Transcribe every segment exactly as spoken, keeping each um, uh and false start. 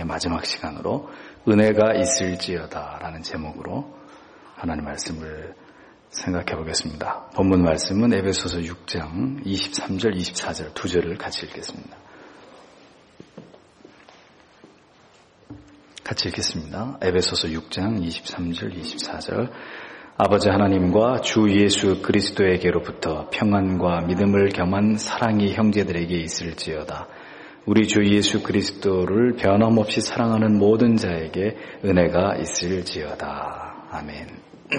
마지막 시간으로 은혜가 있을지어다 라는 제목으로 하나님 말씀을 생각해 보겠습니다. 본문 말씀은 에베소서 육 장 이십삼 절 이십사 절 두 절을 같이 읽겠습니다. 같이 읽겠습니다. 에베소서 육 장 이십삼 절 이십사 절 아버지 하나님과 주 예수 그리스도에게로부터 평안과 믿음을 겸한 사랑이 형제들에게 있을지어다. 우리 주 예수 그리스도를 변함없이 사랑하는 모든 자에게 은혜가 있을지어다. 아멘.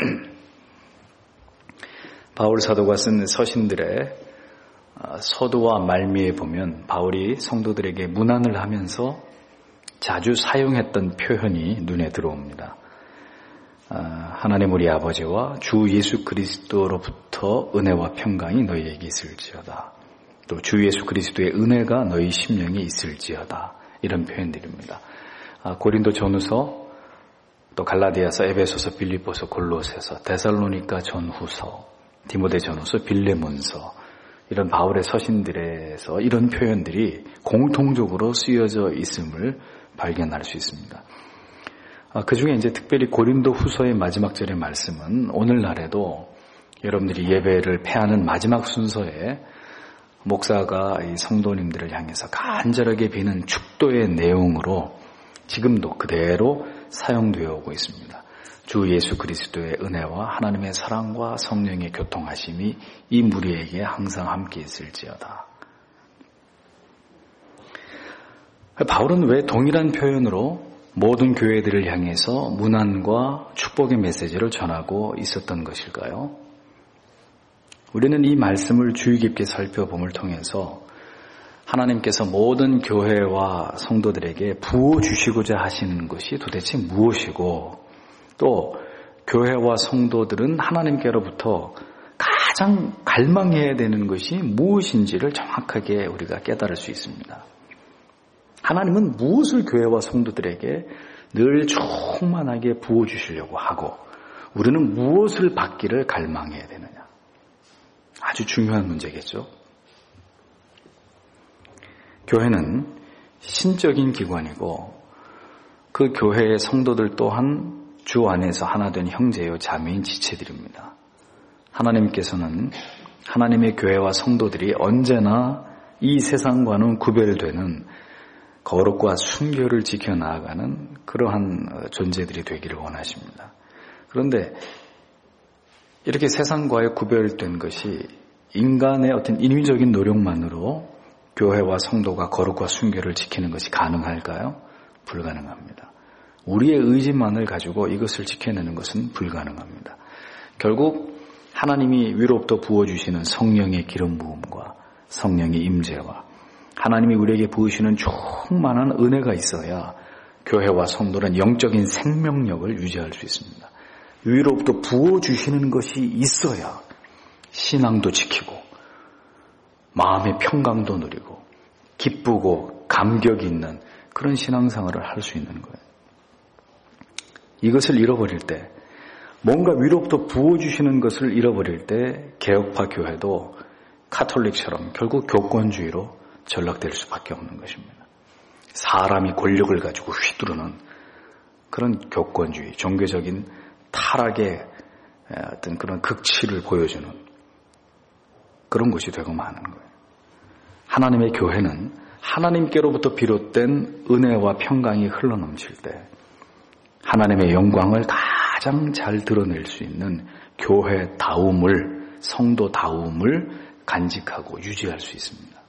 바울 사도가 쓴 서신들의 서두와 말미에 보면 바울이 성도들에게 문안을 하면서 자주 사용했던 표현이 눈에 들어옵니다. 하나님 우리 아버지와 주 예수 그리스도로부터 은혜와 평강이 너희에게 있을지어다. 또 주 예수 그리스도의 은혜가 너희 심령에 있을지어다. 이런 표현들입니다. 고린도 전후서, 또 갈라디아서, 에베소서, 빌립보서, 골로새서, 데살로니가 전후서, 디모데 전후서, 빌레몬서, 이런 바울의 서신들에서 이런 표현들이 공통적으로 쓰여져 있음을 발견할 수 있습니다. 그 중에 이제 특별히 고린도 후서의 마지막 절의 말씀은 오늘날에도 여러분들이 예배를 패하는 마지막 순서에 목사가 이 성도님들을 향해서 간절하게 비는 축도의 내용으로 지금도 그대로 사용되어 오고 있습니다. 주 예수 그리스도의 은혜와 하나님의 사랑과 성령의 교통하심이 이 무리에게 항상 함께 있을지어다. 바울은 왜 동일한 표현으로 모든 교회들을 향해서 문안과 축복의 메시지를 전하고 있었던 것일까요? 우리는 이 말씀을 주의 깊게 살펴봄을 통해서 하나님께서 모든 교회와 성도들에게 부어주시고자 하시는 것이 도대체 무엇이고, 또 교회와 성도들은 하나님께로부터 가장 갈망해야 되는 것이 무엇인지를 정확하게 우리가 깨달을 수 있습니다. 하나님은 무엇을 교회와 성도들에게 늘 충만하게 부어주시려고 하고, 우리는 무엇을 받기를 갈망해야 되느냐. 아주 중요한 문제겠죠. 교회는 신적인 기관이고 그 교회의 성도들 또한 주 안에서 하나 된 형제요 자매인 지체들입니다. 하나님께서는 하나님의 교회와 성도들이 언제나 이 세상과는 구별되는 거룩과 순결을 지켜나가는 그러한 존재들이 되기를 원하십니다. 그런데 이렇게 세상과의 구별된 것이 인간의 어떤 인위적인 노력만으로 교회와 성도가 거룩과 순결을 지키는 것이 가능할까요? 불가능합니다. 우리의 의지만을 가지고 이것을 지켜내는 것은 불가능합니다. 결국 하나님이 위로부터 부어주시는 성령의 기름 부음과 성령의 임재와 하나님이 우리에게 부으시는 충만한 은혜가 있어야 교회와 성도는 영적인 생명력을 유지할 수 있습니다. 위로부터 부어주시는 것이 있어야 신앙도 지키고 마음의 평강도 누리고 기쁘고 감격이 있는 그런 신앙생활을 할 수 있는 거예요. 이것을 잃어버릴 때, 뭔가 위로부터 부어주시는 것을 잃어버릴 때 개혁파 교회도 카톨릭처럼 결국 교권주의로 전락될 수밖에 없는 것입니다. 사람이 권력을 가지고 휘두르는 그런 교권주의, 종교적인 타락의 어떤 그런 극치를 보여주는 그런 것이 되고 마는 거예요. 하나님의 교회는 하나님께로부터 비롯된 은혜와 평강이 흘러넘칠 때 하나님의 영광을 가장 잘 드러낼 수 있는 교회다움을, 성도다움을 간직하고 유지할 수 있습니다.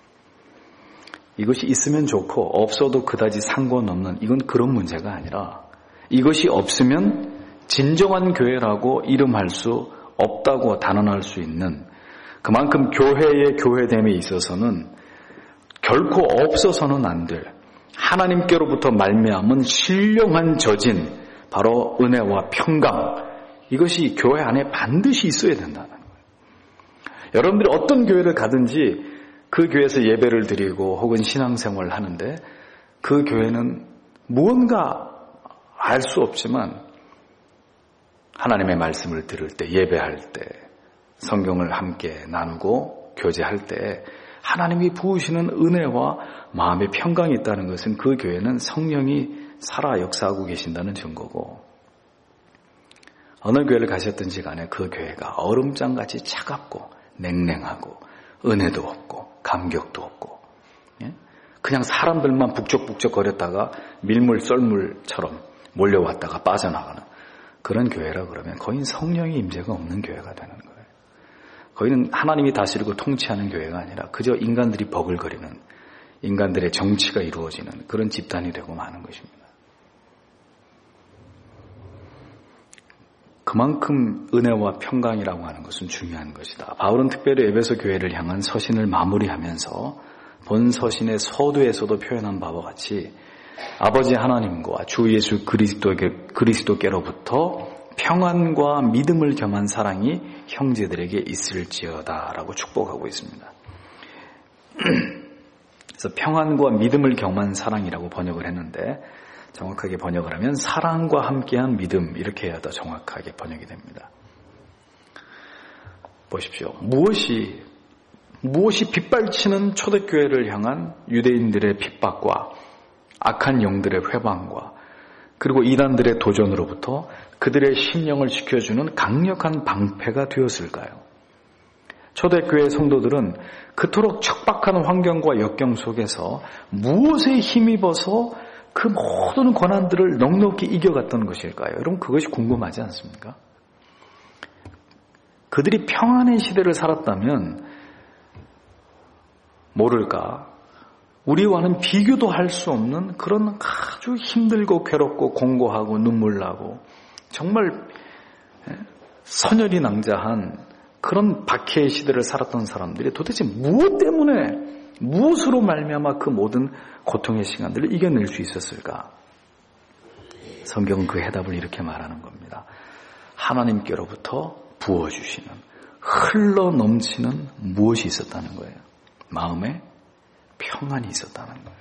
이것이 있으면 좋고 없어도 그다지 상관없는, 이건 그런 문제가 아니라 이것이 없으면 진정한 교회라고 이름할 수 없다고 단언할 수 있는, 그만큼 교회의 교회됨에 있어서는 결코 없어서는 안 될 하나님께로부터 말미암은 신령한 저진, 바로 은혜와 평강, 이것이 교회 안에 반드시 있어야 된다는 거예요. 여러분들이 어떤 교회를 가든지 그 교회에서 예배를 드리고 혹은 신앙생활을 하는데 그 교회는 무언가 알 수 없지만 하나님의 말씀을 들을 때, 예배할 때, 성경을 함께 나누고 교제할 때 하나님이 부으시는 은혜와 마음의 평강이 있다는 것은 그 교회는 성령이 살아 역사하고 계신다는 증거고, 어느 교회를 가셨든지 간에 그 교회가 얼음장같이 차갑고 냉랭하고 은혜도 없고 감격도 없고, 예? 그냥 사람들만 북적북적 거렸다가 밀물 썰물처럼 몰려왔다가 빠져나가는 그런 교회라 그러면 거의 성령의 임재가 없는 교회가 되는 거예요. 거기는 하나님이 다스리고 통치하는 교회가 아니라 그저 인간들이 버글거리는, 인간들의 정치가 이루어지는 그런 집단이 되고 마는 것입니다. 그만큼 은혜와 평강이라고 하는 것은 중요한 것이다. 바울은 특별히 에베소 교회를 향한 서신을 마무리하면서 본 서신의 서두에서도 표현한 바와 같이 아버지 하나님과 주 예수 그리스도께, 그리스도께로부터 평안과 믿음을 겸한 사랑이 형제들에게 있을지어다 라고 축복하고 있습니다. 그래서 평안과 믿음을 겸한 사랑이라고 번역을 했는데, 정확하게 번역을 하면 사랑과 함께한 믿음, 이렇게 해야 더 정확하게 번역이 됩니다. 보십시오. 무엇이 무엇이 빗발치는 초대교회를 향한 유대인들의 핍박과 악한 영들의 회방과 그리고 이단들의 도전으로부터 그들의 심령을 지켜주는 강력한 방패가 되었을까요? 초대교회 성도들은 그토록 척박한 환경과 역경 속에서 무엇에 힘입어서 그 모든 고난들을 넉넉히 이겨갔던 것일까요? 여러분, 그것이 궁금하지 않습니까? 그들이 평안의 시대를 살았다면 모를까, 우리와는 비교도 할 수 없는 그런 아주 힘들고 괴롭고 공고하고 눈물 나고 정말 선열이 낭자한 그런 박해의 시대를 살았던 사람들이 도대체 무엇 때문에, 무엇으로 말미암아 그 모든 고통의 시간들을 이겨낼 수 있었을까? 성경은 그 해답을 이렇게 말하는 겁니다. 하나님께로부터 부어주시는, 흘러 넘치는 무엇이 있었다는 거예요. 마음에 평안이 있었다는 거예요.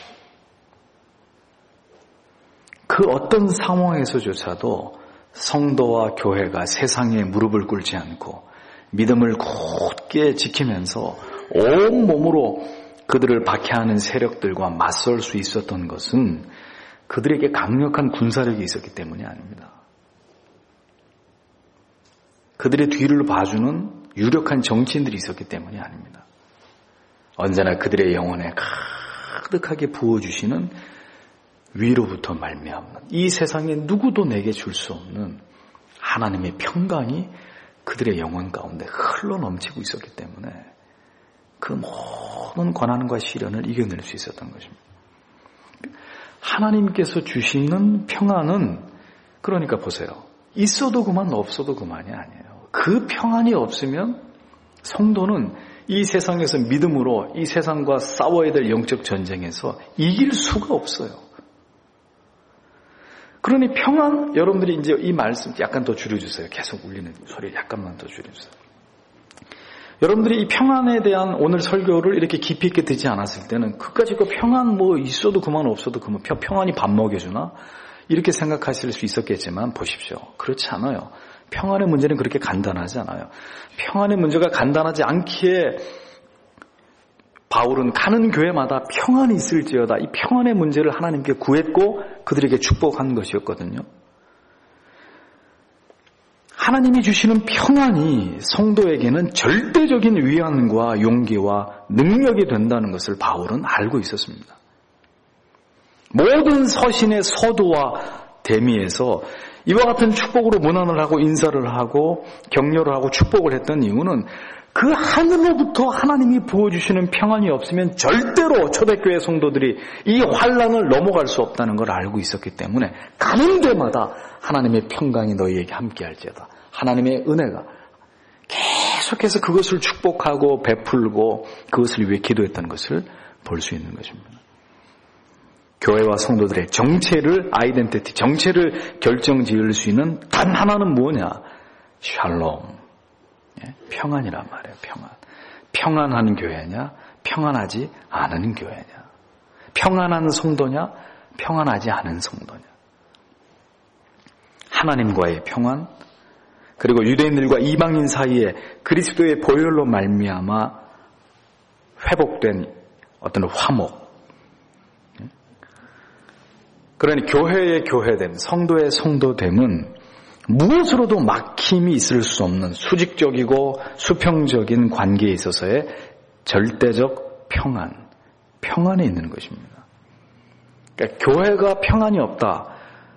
그 어떤 상황에서조차도 성도와 교회가 세상에 무릎을 꿇지 않고 믿음을 굳게 지키면서 온 몸으로 그들을 박해하는 세력들과 맞설 수 있었던 것은 그들에게 강력한 군사력이 있었기 때문이 아닙니다. 그들의 뒤를 봐주는 유력한 정치인들이 있었기 때문이 아닙니다. 언제나 그들의 영혼에 가득하게 부어주시는 위로부터 말미암는, 이 세상에 누구도 내게 줄 수 없는 하나님의 평강이 그들의 영혼 가운데 흘러 넘치고 있었기 때문에 그 모든 고난과 시련을 이겨낼 수 있었던 것입니다. 하나님께서 주시는 평안은, 그러니까 보세요, 있어도 그만 없어도 그만이 아니에요. 그 평안이 없으면 성도는 이 세상에서 믿음으로 이 세상과 싸워야 될 영적 전쟁에서 이길 수가 없어요. 그러니 평안, 여러분들이 이제 이 말씀 약간 더 줄여주세요. 계속 울리는 소리 약간만 더 줄여주세요. 여러분들이 이 평안에 대한 오늘 설교를 이렇게 깊이 있게 듣지 않았을 때는 그까짓 거 평안 뭐 있어도 그만 없어도 그만, 평안이 밥 먹여주나? 이렇게 생각하실 수 있었겠지만 보십시오. 그렇지 않아요. 평안의 문제는 그렇게 간단하지 않아요. 평안의 문제가 간단하지 않기에 바울은 가는 교회마다 평안이 있을지어다, 이 평안의 문제를 하나님께 구했고 그들에게 축복한 것이었거든요. 하나님이 주시는 평안이 성도에게는 절대적인 위안과 용기와 능력이 된다는 것을 바울은 알고 있었습니다. 모든 서신의 서두와 대미에서 이와 같은 축복으로 문안을 하고 인사를 하고 격려를 하고 축복을 했던 이유는 그 하늘로부터 하나님이 부어주시는 평안이 없으면 절대로 초대교회 성도들이 이 환난을 넘어갈 수 없다는 걸 알고 있었기 때문에 가는 데마다 하나님의 평강이 너희에게 함께할지어다, 하나님의 은혜가 계속해서 그것을 축복하고 베풀고 그것을 위해 기도했던 것을 볼 수 있는 것입니다. 교회와 성도들의 정체를, 아이덴티티, 정체를 결정지을 수 있는 단 하나는 뭐냐? 샬롬, 평안이란 말이에요. 평안. 평안한 교회냐? 평안하지 않은 교회냐? 평안한 성도냐? 평안하지 않은 성도냐? 하나님과의 평안, 그리고 유대인들과 이방인 사이에 그리스도의 보혈로 말미암아 회복된 어떤 화목. 그러니 교회의 교회됨, 성도의 성도됨은 무엇으로도 막힘이 있을 수 없는 수직적이고 수평적인 관계에 있어서의 절대적 평안, 평안에 있는 것입니다. 그러니까 교회가 평안이 없다.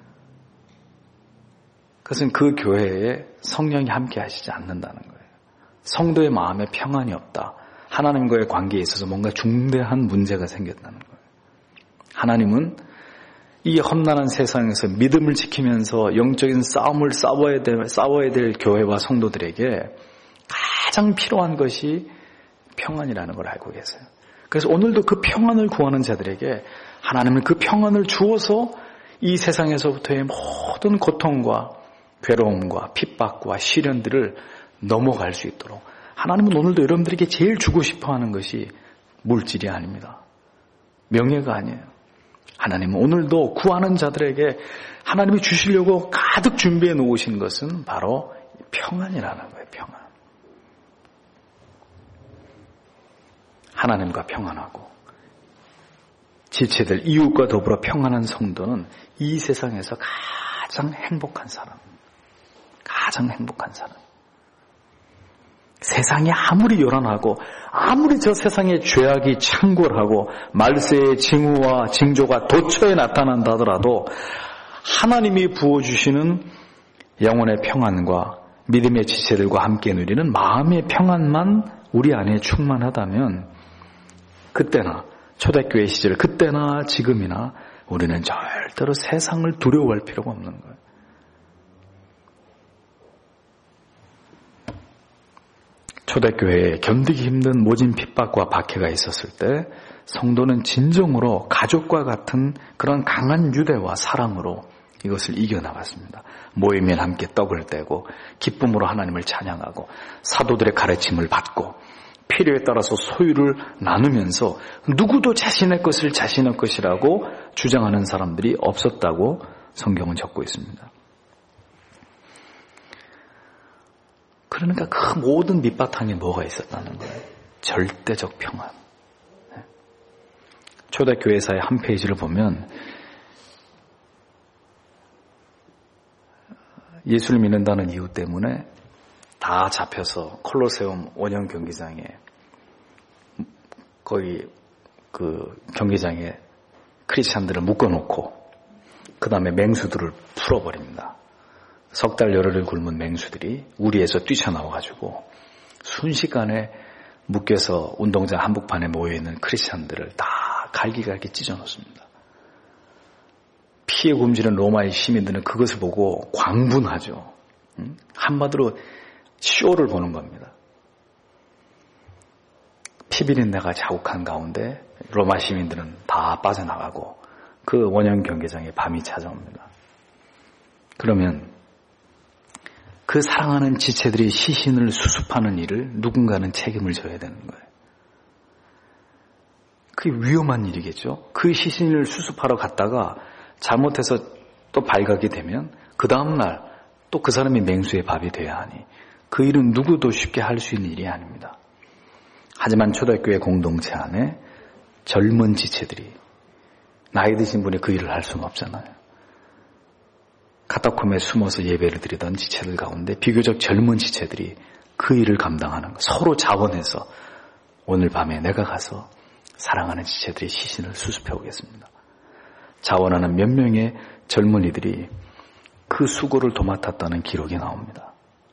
그것은 그 교회에 성령이 함께 하시지 않는다는 거예요. 성도의 마음에 평안이 없다. 하나님과의 관계에 있어서 뭔가 중대한 문제가 생겼다는 거예요. 하나님은 이 험난한 세상에서 믿음을 지키면서 영적인 싸움을 싸워야 될, 싸워야 될 교회와 성도들에게 가장 필요한 것이 평안이라는 걸 알고 계세요. 그래서 오늘도 그 평안을 구하는 자들에게 하나님은 그 평안을 주어서 이 세상에서부터의 모든 고통과 괴로움과 핍박과 시련들을 넘어갈 수 있도록 하나님은 오늘도 여러분들에게 제일 주고 싶어하는 것이 물질이 아닙니다. 명예가 아니에요. 하나님은 오늘도 구하는 자들에게 하나님이 주시려고 가득 준비해 놓으신 것은 바로 평안이라는 거예요. 평안. 하나님과 평안하고 지체들 이웃과 더불어 평안한 성도는 이 세상에서 가장 행복한 사람. 가장 행복한 사람. 세상이 아무리 요란하고 아무리 저 세상의 죄악이 창궐하고 말세의 징후와 징조가 도처에 나타난다 하더라도 하나님이 부어주시는 영혼의 평안과 믿음의 지체들과 함께 누리는 마음의 평안만 우리 안에 충만하다면 그때나 초대교회 시절 그때나 지금이나 우리는 절대로 세상을 두려워할 필요가 없는 거예요. 초대교회에 견디기 힘든 모진 핍박과 박해가 있었을 때 성도는 진정으로 가족과 같은 그런 강한 유대와 사랑으로 이것을 이겨나갔습니다. 모이면 함께 떡을 떼고 기쁨으로 하나님을 찬양하고 사도들의 가르침을 받고 필요에 따라서 소유를 나누면서 누구도 자신의 것을 자신의 것이라고 주장하는 사람들이 없었다고 성경은 적고 있습니다. 그러니까 그 모든 밑바탕에 뭐가 있었다는 거예요? 절대적 평안. 초대교회사의 한 페이지를 보면 예수를 믿는다는 이유 때문에 다 잡혀서 콜로세움 원형 경기장에 거기 그 경기장에 크리스찬들을 묶어놓고 그 다음에 맹수들을 풀어버립니다. 석 달 열흘을 굶은 맹수들이 우리에서 뛰쳐나와가지고 순식간에 묶여서 운동장 한복판에 모여있는 크리스찬들을 다 갈기갈기 찢어놓습니다. 피해 굶주린 로마의 시민들은 그것을 보고 광분하죠. 한마디로 쇼를 보는 겁니다. 피비린내가 자욱한 가운데 로마 시민들은 다 빠져나가고 그 원형 경기장에 밤이 찾아옵니다. 그러면 그 사랑하는 지체들이 시신을 수습하는 일을 누군가는 책임을 져야 되는 거예요. 그게 위험한 일이겠죠. 그 시신을 수습하러 갔다가 잘못해서 또 발각이 되면 그 다음날 또 그 사람이 맹수의 밥이 돼야 하니 그 일은 누구도 쉽게 할 수 있는 일이 아닙니다. 하지만 초대교회 공동체 안에 젊은 지체들이 나이 드신 분이 그 일을 할 수는 없잖아요. 카타콤에 숨어서 예배를 드리던 지체들 가운데 비교적 젊은 지체들이 그 일을 감당하는 거. 서로 자원해서 오늘 밤에 내가 가서 사랑하는 지체들의 시신을 수습해 오겠습니다. 자원하는 몇 명의 젊은이들이 그 수고를 도맡았다는 기록이 나옵니다.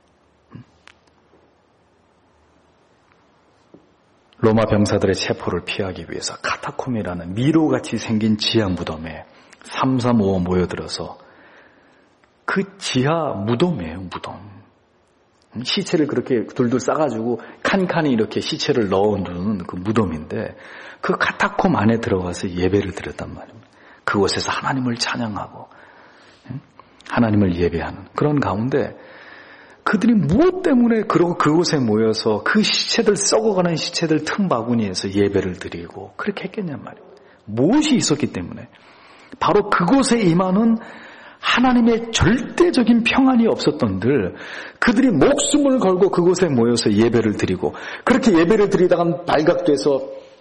로마 병사들의 체포를 피하기 위해서 카타콤이라는 미로같이 생긴 지하 무덤에 삼삼오오 모여들어서 그 지하 무덤이에요, 무덤. 시체를 그렇게 둘둘 싸가지고 칸칸이 이렇게 시체를 넣어두는 그 무덤인데 그 카타콤 안에 들어가서 예배를 드렸단 말입니다. 그곳에서 하나님을 찬양하고 하나님을 예배하는 그런 가운데 그들이 무엇 때문에 그러고 그곳에 모여서 그 시체들 썩어가는 시체들 틈바구니에서 예배를 드리고 그렇게 했겠냔 말입니다. 무엇이 있었기 때문에 바로 그곳에 임하는 하나님의 절대적인 평안이 없었던들 그들이 목숨을 걸고 그곳에 모여서 예배를 드리고 그렇게 예배를 드리다가 발각돼서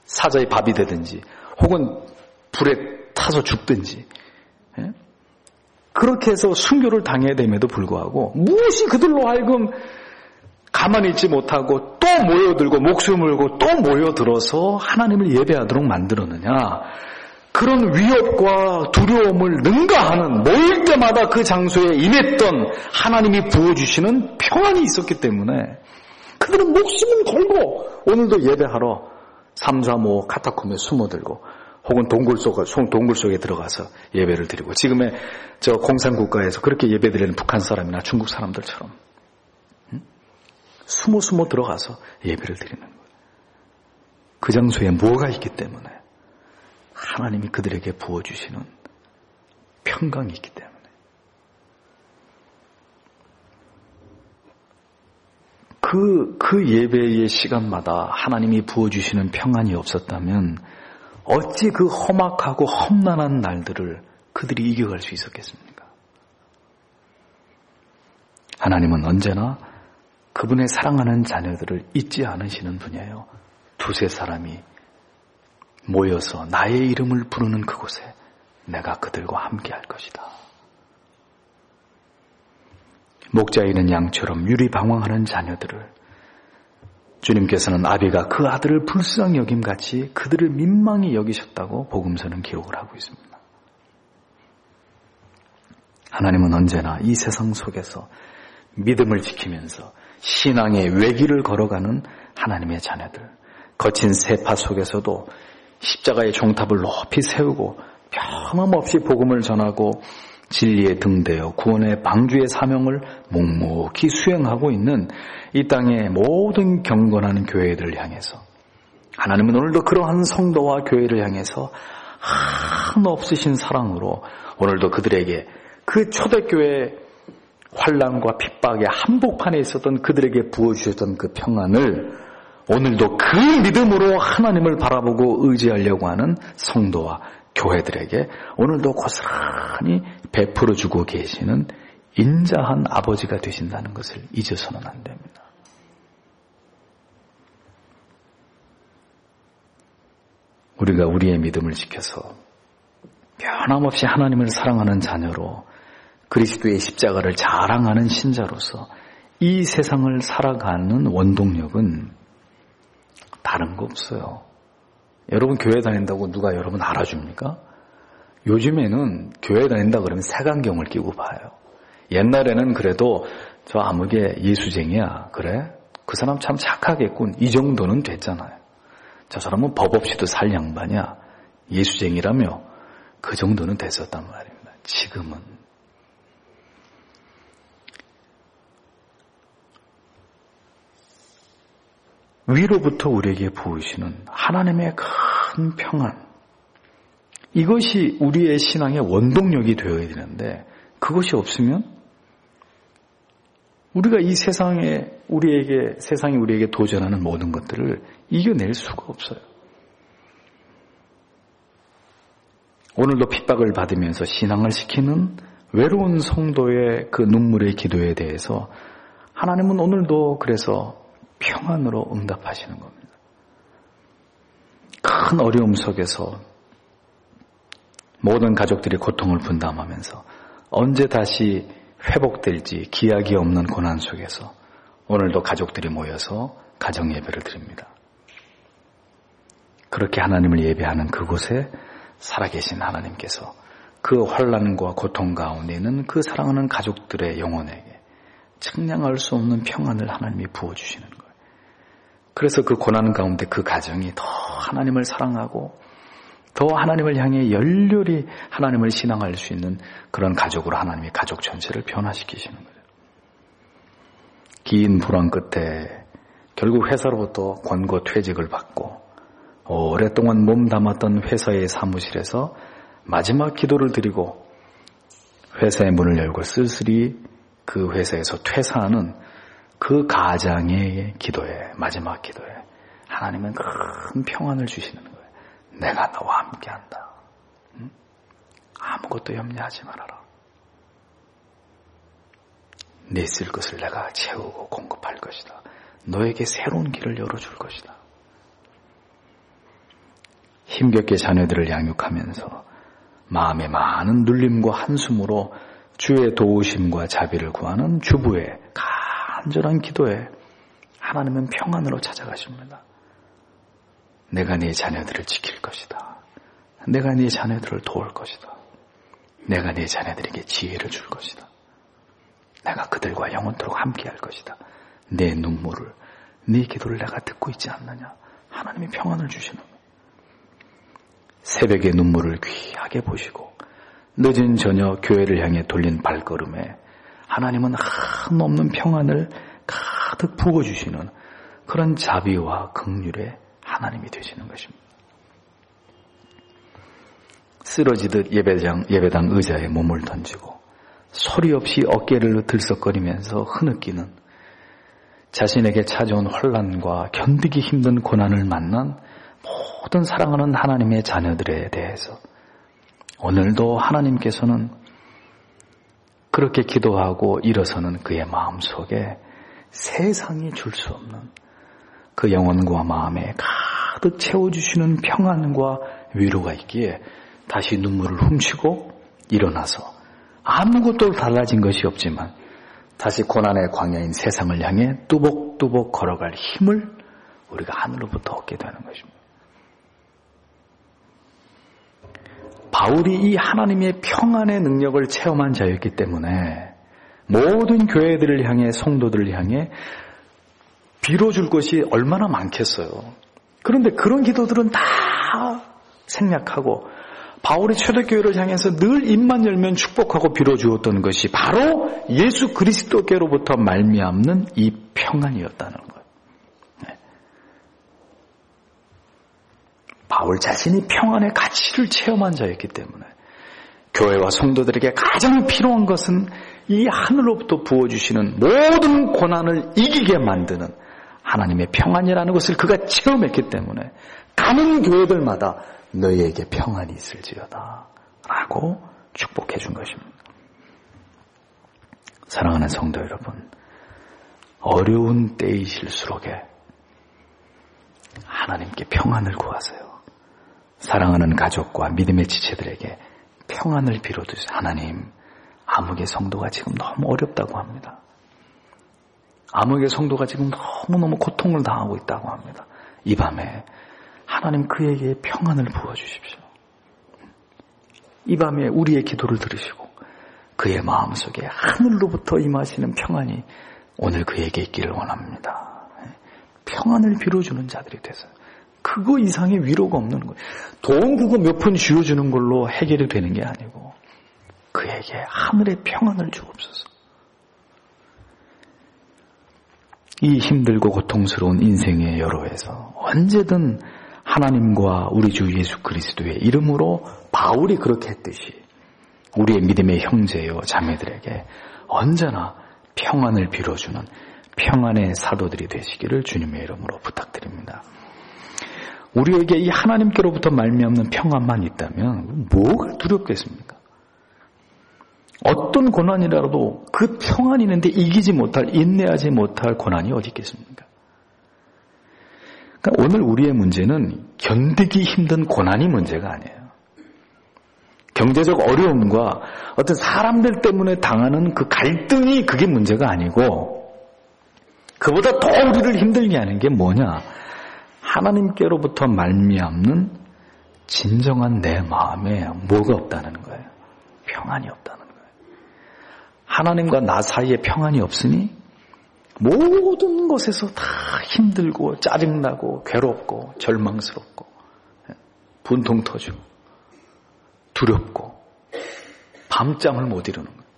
사자의 밥이 되든지 혹은 불에 타서 죽든지 예? 그렇게 해서 순교를 당해야 됨에도 불구하고 무엇이 그들로 하여금 가만히 있지 못하고 또 모여들고 목숨을 걸고 또 모여들어서 하나님을 예배하도록 만들었느냐. 그런 위협과 두려움을 능가하는 모일 때마다 그 장소에 임했던 하나님이 부어주시는 평안이 있었기 때문에 그들은 목숨을 걸고 오늘도 예배하러 삼삼오오 카타콤에 숨어들고 혹은 동굴 속, 동굴 속에 들어가서 예배를 드리고 지금의 저 공산국가에서 그렇게 예배드리는 북한 사람이나 중국 사람들처럼 응? 숨어 숨어 들어가서 예배를 드리는 거예요. 그 장소에 뭐가 있기 때문에 하나님이 그들에게 부어주시는 평강이 있기 때문에 그, 그 예배의 시간마다 하나님이 부어주시는 평안이 없었다면 어찌 그 험악하고 험난한 날들을 그들이 이겨갈 수 있었겠습니까? 하나님은 언제나 그분의 사랑하는 자녀들을 잊지 않으시는 분이에요. 두세 사람이 모여서 나의 이름을 부르는 그곳에 내가 그들과 함께 할 것이다. 목자 잃은 양처럼 유리방황하는 자녀들을 주님께서는 아비가 그 아들을 불쌍히 여김같이 그들을 민망히 여기셨다고 복음서는 기록을 하고 있습니다. 하나님은 언제나 이 세상 속에서 믿음을 지키면서 신앙의 외길을 걸어가는 하나님의 자녀들, 거친 세파 속에서도 십자가의 종탑을 높이 세우고 변함없이 복음을 전하고 진리에 등대어 구원의 방주의 사명을 묵묵히 수행하고 있는 이 땅의 모든 경건하는 교회들을 향해서 하나님은 오늘도 그러한 성도와 교회를 향해서 한없으신 사랑으로 오늘도 그들에게 그 초대교회 환난과 핍박의 한복판에 있었던 그들에게 부어주셨던 그 평안을 오늘도 그 믿음으로 하나님을 바라보고 의지하려고 하는 성도와 교회들에게 오늘도 고스란히 베풀어주고 계시는 인자한 아버지가 되신다는 것을 잊어서는 안 됩니다. 우리가 우리의 믿음을 지켜서 변함없이 하나님을 사랑하는 자녀로 그리스도의 십자가를 자랑하는 신자로서 이 세상을 살아가는 원동력은 다른 거 없어요. 여러분 교회 다닌다고 누가 여러분 알아줍니까? 요즘에는 교회 다닌다 그러면 색안경을 끼고 봐요. 옛날에는 그래도 저 아무개 예수쟁이야. 그래? 그 사람 참 착하겠군. 이 정도는 됐잖아요. 저 사람은 법 없이도 살 양반이야. 예수쟁이라며 그 정도는 됐었단 말입니다. 지금은 위로부터 우리에게 부으시는 하나님의 큰 평안, 이것이 우리의 신앙의 원동력이 되어야 되는데 그것이 없으면 우리가 이 세상에 우리에게 세상이 우리에게 도전하는 모든 것들을 이겨낼 수가 없어요. 오늘도 핍박을 받으면서 신앙을 지키는 외로운 성도의 그 눈물의 기도에 대해서 하나님은 오늘도 그래서 평안으로 응답하시는 겁니다. 큰 어려움 속에서 모든 가족들이 고통을 분담하면서 언제 다시 회복될지 기약이 없는 고난 속에서 오늘도 가족들이 모여서 가정 예배를 드립니다. 그렇게 하나님을 예배하는 그곳에 살아계신 하나님께서 그 환난과 고통 가운데는 그 사랑하는 가족들의 영혼에게 측량할 수 없는 평안을 하나님이 부어주시는 거예요. 그래서 그 고난 가운데 그 가정이 더 하나님을 사랑하고 더 하나님을 향해 열렬히 하나님을 신앙할 수 있는 그런 가족으로 하나님이 가족 전체를 변화시키시는 거예요. 긴 불황 끝에 결국 회사로부터 권고 퇴직을 받고 오랫동안 몸담았던 회사의 사무실에서 마지막 기도를 드리고 회사의 문을 열고 쓸쓸히 그 회사에서 퇴사하는 그 가장의 기도에, 마지막 기도에 하나님은 큰 평안을 주시는 거예요. 내가 너와 함께한다. 응? 아무것도 염려하지 말아라. 내 쓸 것을 내가 채우고 공급할 것이다. 너에게 새로운 길을 열어줄 것이다. 힘겹게 자녀들을 양육하면서 마음의 많은 눌림과 한숨으로 주의 도우심과 자비를 구하는 주부의 간절한 기도에 하나님은 평안으로 찾아가십니다. 내가 네 자녀들을 지킬 것이다. 내가 네 자녀들을 도울 것이다. 내가 네 자녀들에게 지혜를 줄 것이다. 내가 그들과 영원토록 함께할 것이다. 내 눈물을, 네 기도를 내가 듣고 있지 않느냐. 하나님이 평안을 주시는 거예요. 새벽의 눈물을 귀하게 보시고 늦은 저녁 교회를 향해 돌린 발걸음에 하나님은 한없는 평안을 가득 부어주시는 그런 자비와 긍휼의 하나님이 되시는 것입니다. 쓰러지듯 예배당, 예배당 의자에 몸을 던지고 소리 없이 어깨를 들썩거리면서 흐느끼는 자신에게 찾아온 혼란과 견디기 힘든 고난을 만난 모든 사랑하는 하나님의 자녀들에 대해서 오늘도 하나님께서는 그렇게 기도하고 일어서는 그의 마음속에 세상이 줄 수 없는 그 영혼과 마음에 가득 채워주시는 평안과 위로가 있기에 다시 눈물을 훔치고 일어나서 아무것도 달라진 것이 없지만 다시 고난의 광야인 세상을 향해 뚜벅뚜벅 걸어갈 힘을 우리가 하늘로부터 얻게 되는 것입니다. 바울이 이 하나님의 평안의 능력을 체험한 자였기 때문에 모든 교회들을 향해 성도들을 향해 빌어줄 것이 얼마나 많겠어요. 그런데 그런 기도들은 다 생략하고 바울이 초대교회를 향해서 늘 입만 열면 축복하고 빌어주었던 것이 바로 예수 그리스도께로부터 말미암는 이 평안이었다는 거예요. 네. 바울 자신이 평안의 가치를 체험한 자였기 때문에 교회와 성도들에게 가장 필요한 것은 이 하늘로부터 부어주시는 모든 고난을 이기게 만드는 하나님의 평안이라는 것을 그가 체험했기 때문에 가는 교회들마다 너희에게 평안이 있을지어다 라고 축복해 준 것입니다. 사랑하는 성도 여러분, 어려운 때이실수록에 하나님께 평안을 구하세요. 사랑하는 가족과 믿음의 지체들에게 평안을 빌어주세요. 하나님, 암흑의 성도가 지금 너무 어렵다고 합니다. 암흑의 성도가 지금 너무너무 고통을 당하고 있다고 합니다. 이 밤에 하나님 그에게 평안을 부어주십시오. 이 밤에 우리의 기도를 들으시고 그의 마음속에 하늘로부터 임하시는 평안이 오늘 그에게 있기를 원합니다. 평안을 빌어주는 자들이 되세요. 그거 이상의 위로가 없는 거예요. 돈 그거 몇 푼 쥐어주는 걸로 해결이 되는 게 아니고 그에게 하늘의 평안을 주옵소서. 이 힘들고 고통스러운 인생의 여로에서 언제든 하나님과 우리 주 예수 그리스도의 이름으로 바울이 그렇게 했듯이 우리의 믿음의 형제요 자매들에게 언제나 평안을 빌어주는 평안의 사도들이 되시기를 주님의 이름으로 부탁드립니다. 우리에게 이 하나님께로부터 말미암는 평안만 있다면 뭐가 두렵겠습니까? 어떤 고난이라도 그 평안이 있는데 이기지 못할, 인내하지 못할 고난이 어디 있겠습니까? 그러니까 오늘 우리의 문제는 견디기 힘든 고난이 문제가 아니에요. 경제적 어려움과 어떤 사람들 때문에 당하는 그 갈등이 그게 문제가 아니고 그보다 더 우리를 힘들게 하는 게 뭐냐? 하나님께로부터 말미암는 진정한 내 마음에 뭐가 없다는 거예요. 평안이 없다는 거예요. 하나님과 나 사이에 평안이 없으니 모든 것에서 다 힘들고 짜증나고 괴롭고 절망스럽고 분통 터지고 두렵고 밤잠을 못 이루는 거예요.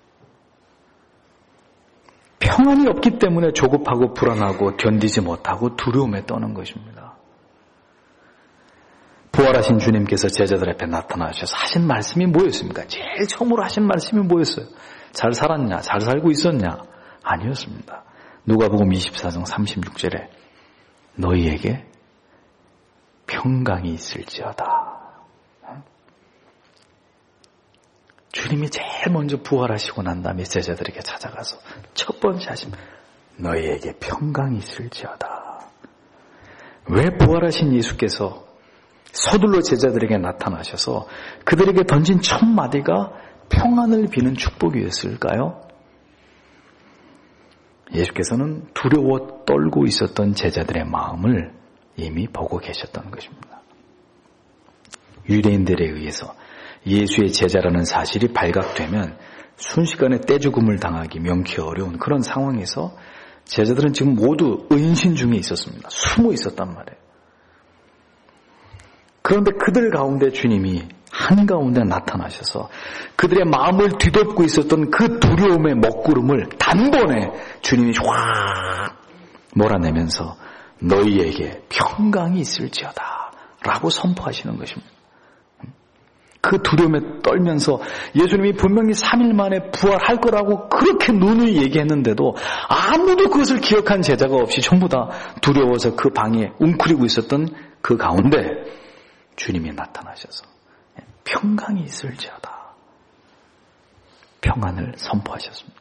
평안이 없기 때문에 조급하고 불안하고 견디지 못하고 두려움에 떠는 것입니다. 부활하신 주님께서 제자들 앞에 나타나셔서 하신 말씀이 뭐였습니까? 제일 처음으로 하신 말씀이 뭐였어요? 잘 살았냐? 잘 살고 있었냐? 아니었습니다. 누가복음 이십사 장 삼십육 절에 너희에게 평강이 있을지어다. 주님이 제일 먼저 부활하시고 난 다음에 제자들에게 찾아가서 첫 번째 하신 너희에게 평강이 있을지어다. 왜 부활하신 예수께서 서둘러 제자들에게 나타나셔서 그들에게 던진 첫 마디가 평안을 비는 축복이었을까요? 예수께서는 두려워 떨고 있었던 제자들의 마음을 이미 보고 계셨던 것입니다. 유대인들에 의해서 예수의 제자라는 사실이 발각되면 순식간에 떼죽음을 당하기 명키 어려운 그런 상황에서 제자들은 지금 모두 은신 중에 있었습니다. 숨어 있었단 말이에요. 그런데 그들 가운데 주님이 한가운데 나타나셔서 그들의 마음을 뒤덮고 있었던 그 두려움의 먹구름을 단번에 주님이 확 몰아내면서 너희에게 평강이 있을지어다 라고 선포하시는 것입니다. 그 두려움에 떨면서 예수님이 분명히 삼 일 만에 부활할 거라고 그렇게 누누이 얘기했는데도 아무도 그것을 기억한 제자가 없이 전부 다 두려워서 그 방에 웅크리고 있었던 그 가운데 주님이 나타나셔서 평강이 있을지어다 평안을 선포하셨습니다.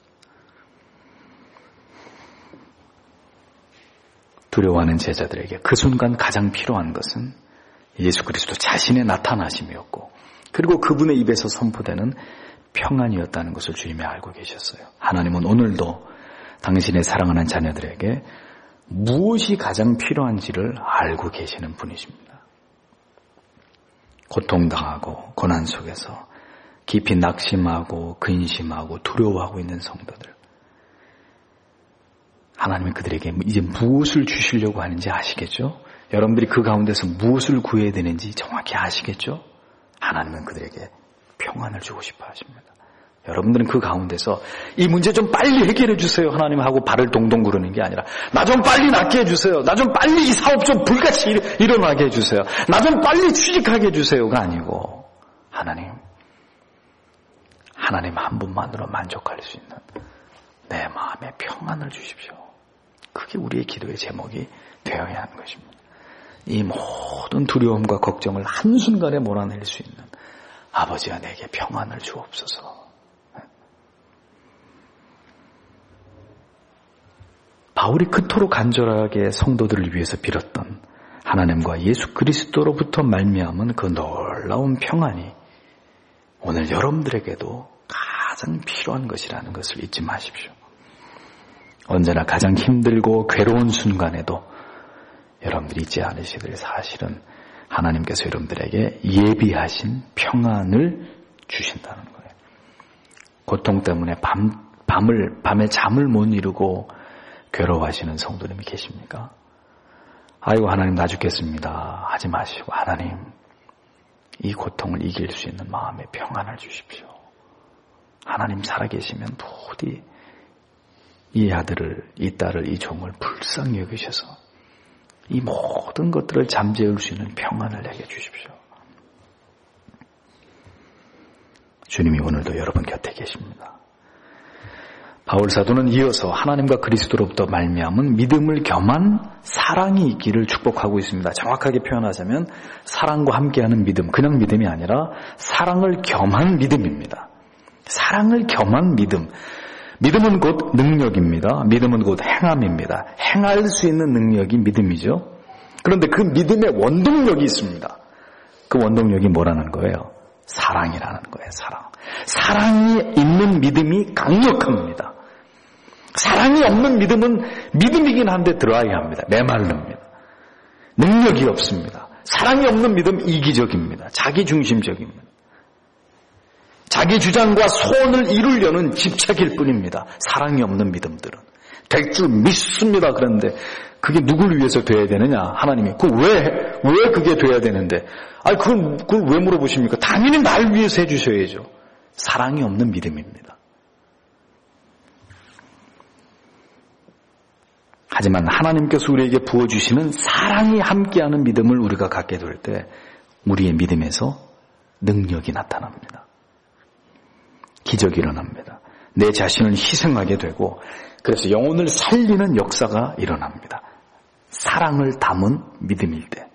두려워하는 제자들에게 그 순간 가장 필요한 것은 예수 그리스도 자신의 나타나심이었고 그리고 그분의 입에서 선포되는 평안이었다는 것을 주님이 알고 계셨어요. 하나님은 오늘도 당신의 사랑하는 자녀들에게 무엇이 가장 필요한지를 알고 계시는 분이십니다. 고통당하고 고난 속에서 깊이 낙심하고 근심하고 두려워하고 있는 성도들, 하나님은 그들에게 이제 무엇을 주시려고 하는지 아시겠죠? 여러분들이 그 가운데서 무엇을 구해야 되는지 정확히 아시겠죠? 하나님은 그들에게 평안을 주고 싶어 하십니다. 여러분들은 그 가운데서 이 문제 좀 빨리 해결해 주세요 하나님 하고 발을 동동 구르는 게 아니라 나 좀 빨리 낫게 해주세요. 나 좀 빨리 이 사업 좀 불같이 일어나게 해주세요. 나 좀 빨리 취직하게 해주세요가 아니고 하나님 하나님 한 분만으로 만족할 수 있는 내 마음에 평안을 주십시오. 그게 우리의 기도의 제목이 되어야 하는 것입니다. 이 모든 두려움과 걱정을 한순간에 몰아낼 수 있는 아버지가 내게 평안을 주옵소서. 바울이 그토록 간절하게 성도들을 위해서 빌었던 하나님과 예수 그리스도로부터 말미암은 그 놀라운 평안이 오늘 여러분들에게도 가장 필요한 것이라는 것을 잊지 마십시오. 언제나 가장 힘들고 괴로운 순간에도 여러분들이 잊지 않으시길 사실은 하나님께서 여러분들에게 예비하신 평안을 주신다는 거예요. 고통 때문에 밤, 밤을, 밤에 잠을 못 이루고 괴로워하시는 성도님이 계십니까? 아이고 하나님 나 죽겠습니다 하지 마시고 하나님 이 고통을 이길 수 있는 마음의 평안을 주십시오. 하나님 살아계시면 부디 이 아들을, 이 딸을, 이 종을 불쌍히 여기셔서 이 모든 것들을 잠재울 수 있는 평안을 내게 주십시오. 주님이 오늘도 여러분 곁에 계십니다. 바울 사도는 이어서 하나님과 그리스도로부터 말미암은 믿음을 겸한 사랑이 있기를 축복하고 있습니다. 정확하게 표현하자면 사랑과 함께하는 믿음, 그냥 믿음이 아니라 사랑을 겸한 믿음입니다. 사랑을 겸한 믿음. 믿음은 곧 능력입니다. 믿음은 곧 행함입니다. 행할 수 있는 능력이 믿음이죠. 그런데 그 믿음의 원동력이 있습니다. 그 원동력이 뭐라는 거예요? 사랑이라는 거예요. 사랑. 사랑이 있는 믿음이 강력합니다. 사랑이 없는 믿음은 믿음이긴 한데 드라이합니다. 메말릅니다. 능력이 없습니다. 사랑이 없는 믿음 이기적입니다. 자기중심적입니다. 자기 주장과 소원을 이루려는 집착일 뿐입니다. 사랑이 없는 믿음들은. 될 줄 믿습니다. 그런데 그게 누굴 위해서 돼야 되느냐? 하나님이. 그 왜, 왜 그게 돼야 되는데? 아니, 그걸, 그걸 왜 물어보십니까? 당연히 날 위해서 해주셔야죠. 사랑이 없는 믿음입니다. 하지만 하나님께서 우리에게 부어주시는 사랑이 함께하는 믿음을 우리가 갖게 될 때 우리의 믿음에서 능력이 나타납니다. 기적이 일어납니다. 내 자신을 희생하게 되고 그래서 영혼을 살리는 역사가 일어납니다. 사랑을 담은 믿음일 때.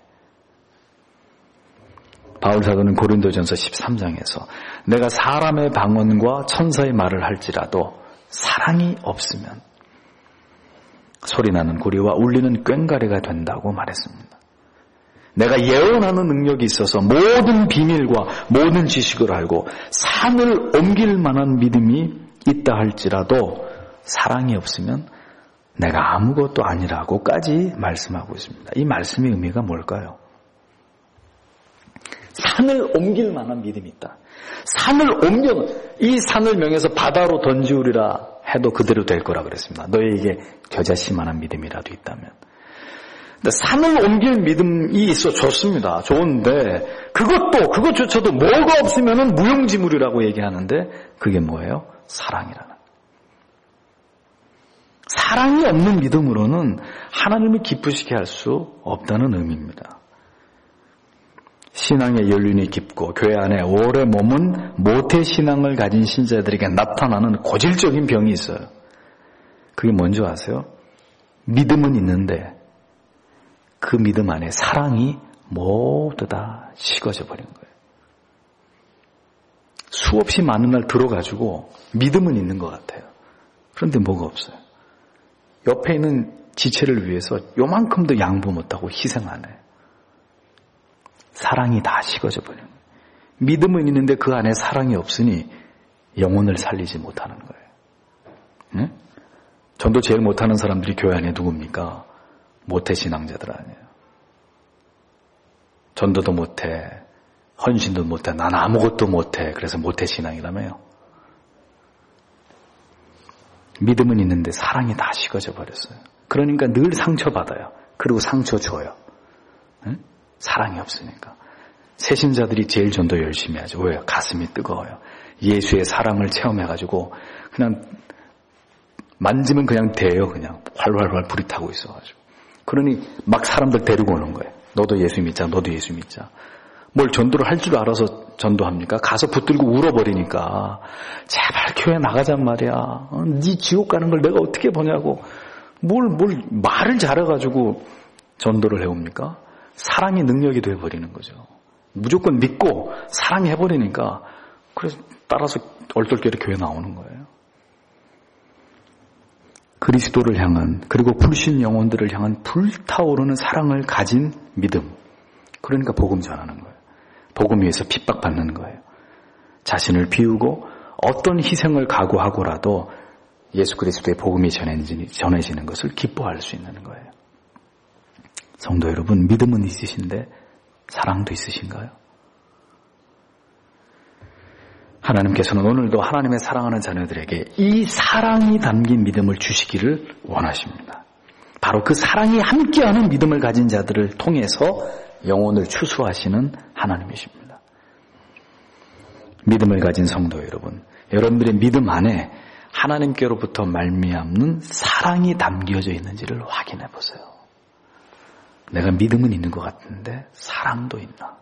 바울 사도는 고린도전서 십삼 장에서 내가 사람의 방언과 천사의 말을 할지라도 사랑이 없으면 소리나는 구리와 울리는 꽹과리가 된다고 말했습니다. 내가 예언하는 능력이 있어서 모든 비밀과 모든 지식을 알고 산을 옮길 만한 믿음이 있다 할지라도 사랑이 없으면 내가 아무것도 아니라고까지 말씀하고 있습니다. 이 말씀의 의미가 뭘까요? 산을 옮길 만한 믿음이 있다. 산을 옮겨, 이 산을 명해서 바다로 던지우리라 해도 그대로 될 거라 그랬습니다. 너에게 겨자씨만한 믿음이라도 있다면. 근데 산을 옮길 믿음이 있어 좋습니다. 좋은데 그것도 그것조차도 뭐가 없으면 무용지물이라고 얘기하는데 그게 뭐예요? 사랑이라는. 사랑이 없는 믿음으로는 하나님을 기쁘시게 할 수 없다는 의미입니다. 신앙의 연륜이 깊고 교회 안에 오래 머문 모태신앙을 가진 신자들에게 나타나는 고질적인 병이 있어요. 그게 뭔지 아세요? 믿음은 있는데 그 믿음 안에 사랑이 모두 다 식어져 버린 거예요. 수없이 많은 날 들어가지고 믿음은 있는 것 같아요. 그런데 뭐가 없어요. 옆에 있는 지체를 위해서 요만큼도 양보 못하고 희생하네. 사랑이 다 식어져 버려요. 믿음은 있는데 그 안에 사랑이 없으니 영혼을 살리지 못하는 거예요. 응? 전도 제일 못하는 사람들이 교회 안에 누굽니까? 모태신앙자들 아니에요. 전도도 못해, 헌신도 못해, 난 아무것도 못해. 그래서 모태신앙이라며요. 믿음은 있는데 사랑이 다 식어져 버렸어요. 그러니까 늘 상처받아요. 그리고 상처 줘요. 응? 사랑이 없으니까. 새신자들이 제일 전도 열심히 하죠. 왜요? 가슴이 뜨거워요. 예수의 사랑을 체험해가지고 그냥 만지면 그냥 돼요. 그냥 활활활 불이 타고 있어가지고. 그러니 막 사람들 데리고 오는 거예요. 너도 예수 믿자. 너도 예수 믿자. 뭘 전도를 할 줄 알아서 전도합니까? 가서 붙들고 울어버리니까 제발 교회 나가잔 말이야. 어, 네 지옥 가는 걸 내가 어떻게 보냐고. 뭘, 뭘 말을 잘해가지고 전도를 해옵니까? 사랑이 능력이 되어버리는 거죠. 무조건 믿고 사랑해버리니까 그래서 따라서 얼떨결에 교회 나오는 거예요. 그리스도를 향한 그리고 불신 영혼들을 향한 불타오르는 사랑을 가진 믿음. 그러니까 복음 전하는 거예요. 복음 위해서 핍박받는 거예요. 자신을 비우고 어떤 희생을 각오하고라도 예수 그리스도의 복음이 전해지는 것을 기뻐할 수 있는 거예요. 성도 여러분, 믿음은 있으신데 사랑도 있으신가요? 하나님께서는 오늘도 하나님의 사랑하는 자녀들에게 이 사랑이 담긴 믿음을 주시기를 원하십니다. 바로 그 사랑이 함께하는 믿음을 가진 자들을 통해서 영혼을 추수하시는 하나님이십니다. 믿음을 가진 성도 여러분, 여러분들의 믿음 안에 하나님께로부터 말미암는 사랑이 담겨져 있는지를 확인해 보세요. 내가 믿음은 있는 것 같은데 사랑도 있나?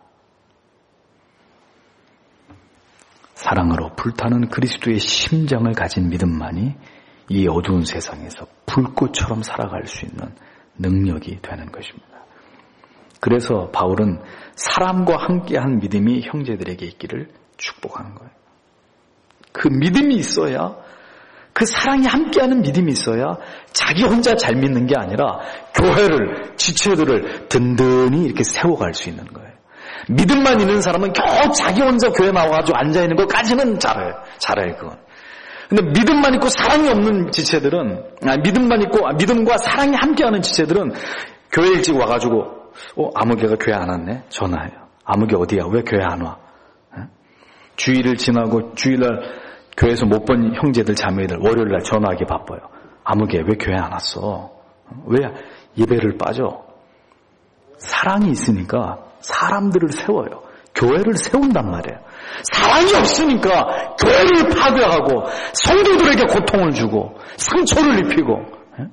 사랑으로 불타는 그리스도의 심장을 가진 믿음만이 이 어두운 세상에서 불꽃처럼 살아갈 수 있는 능력이 되는 것입니다. 그래서 바울은 사람과 함께한 믿음이 형제들에게 있기를 축복하는 거예요. 그 믿음이 있어야, 그 사랑이 함께하는 믿음이 있어야 자기 혼자 잘 믿는 게 아니라 교회를, 지체들을 든든히 이렇게 세워갈 수 있는 거예요. 믿음만 있는 사람은 겨우 자기 혼자 교회 나와가지고 앉아있는 것까지는 잘해요. 잘해요, 그건. 근데 믿음만 있고 사랑이 없는 지체들은, 아니, 믿음만 있고, 믿음과 사랑이 함께하는 지체들은 교회 일찍 와가지고, 어, 아무개가 교회 안 왔네? 전화해요. 아무개 어디야? 왜 교회 안 와? 에? 주일을 지나고 주일날 교회에서 못 본 형제들, 자매들 월요일날 전화하기 바빠요. 아무개 왜 교회 안 왔어? 왜 예배를 빠져? 사랑이 있으니까 사람들을 세워요. 교회를 세운단 말이에요. 사랑이 없으니까 교회를 파괴하고 성도들에게 고통을 주고 상처를 입히고. 에?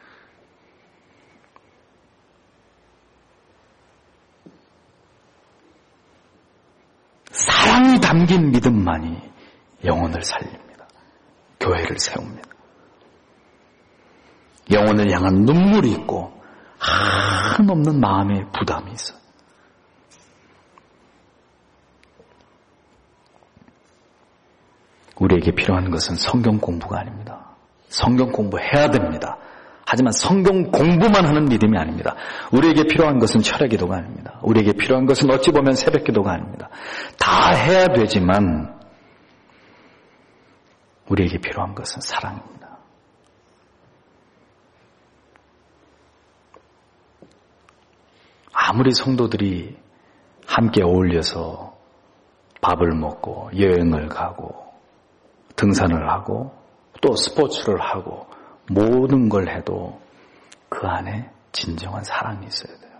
사랑이 담긴 믿음만이 영혼을 살립니다. 교회를 세웁니다. 영혼을 향한 눈물이 있고 한없는 마음의 부담이 있어요. 우리에게 필요한 것은 성경 공부가 아닙니다. 성경 공부해야 됩니다. 하지만 성경 공부만 하는 믿음이 아닙니다. 우리에게 필요한 것은 철야 기도가 아닙니다. 우리에게 필요한 것은 어찌 보면 새벽 기도가 아닙니다. 다 해야 되지만 우리에게 필요한 것은 사랑입니다. 아무리 성도들이 함께 어울려서 밥을 먹고 여행을 가고 등산을 하고 또 스포츠를 하고 모든 걸 해도 그 안에 진정한 사랑이 있어야 돼요.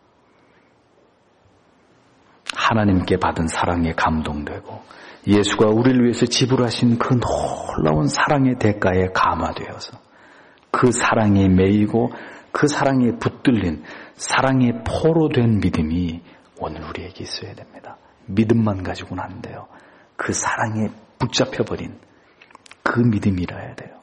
하나님께 받은 사랑에 감동되고 예수가 우리를 위해서 지불하신 그 놀라운 사랑의 대가에 감화되어서 그 사랑에 매이고 그 사랑에 붙들린 사랑에 포로된 믿음이 오늘 우리에게 있어야 됩니다. 믿음만 가지고는 안 돼요. 그 사랑에 붙잡혀버린 그 믿음이라야 돼요.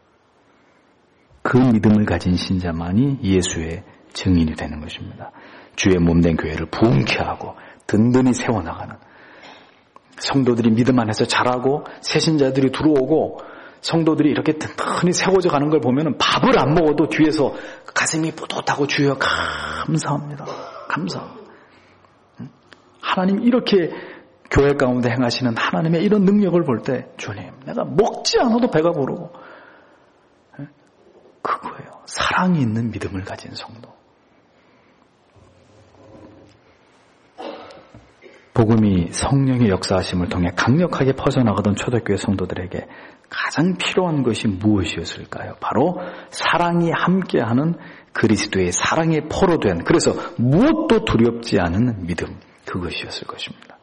그 믿음을 가진 신자만이 예수의 증인이 되는 것입니다. 주의 몸된 교회를 부흥케 하고 든든히 세워나가는 성도들이 믿음 안에서 자라고 새신자들이 들어오고 성도들이 이렇게 든든히 세워져 가는 걸 보면 밥을 안 먹어도 뒤에서 가슴이 뿌듯하고 주여 감사합니다. 감사합니다. 하나님 이렇게 교회 가운데 행하시는 하나님의 이런 능력을 볼 때 주님 내가 먹지 않아도 배가 부르고 그거예요. 사랑이 있는 믿음을 가진 성도. 복음이 성령의 역사하심을 통해 강력하게 퍼져나가던 초대교회 성도들에게 가장 필요한 것이 무엇이었을까요? 바로 사랑이 함께하는 그리스도의 사랑에 포로된, 그래서 무엇도 두렵지 않은 믿음, 그것이었을 것입니다.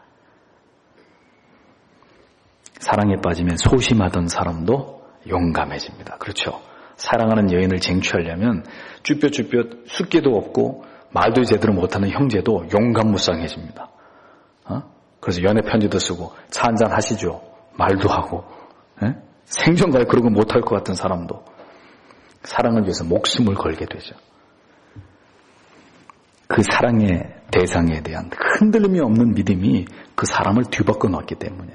사랑에 빠지면 소심하던 사람도 용감해집니다. 그렇죠? 사랑하는 여인을 쟁취하려면 쭈뼛쭈뼛 숫기도 없고 말도 제대로 못하는 형제도 용감무쌍해집니다. 어? 그래서 연애 편지도 쓰고 차 한잔 하시죠. 말도 하고 에? 생전까지 그런 거 못할 것 같은 사람도 사랑을 위해서 목숨을 걸게 되죠. 그 사랑의 대상에 대한 흔들림이 없는 믿음이 그 사람을 뒤바꿔 놨기 때문이에요.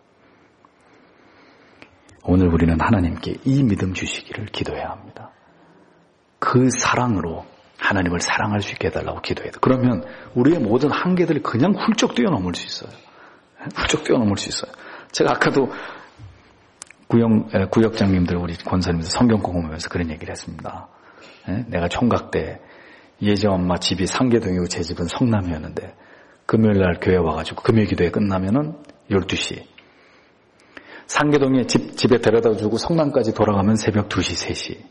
오늘 우리는 하나님께 이 믿음 주시기를 기도해야 합니다. 그 사랑으로 하나님을 사랑할 수 있게 해달라고 기도해야 돼요. 그러면 우리의 모든 한계들이 그냥 훌쩍 뛰어넘을 수 있어요. 훌쩍 뛰어넘을 수 있어요. 제가 아까도 구역, 구역장님들 우리 권사님들 성경 공부하면서 그런 얘기를 했습니다. 내가 총각 때 예정 엄마 집이 상계동이고 제 집은 성남이었는데 금요일날 교회 와가지고 금요 기도회 끝나면은 열두 시 상계동에 집, 집에 데려다 주고 성남까지 돌아가면 새벽 두 시, 세 시.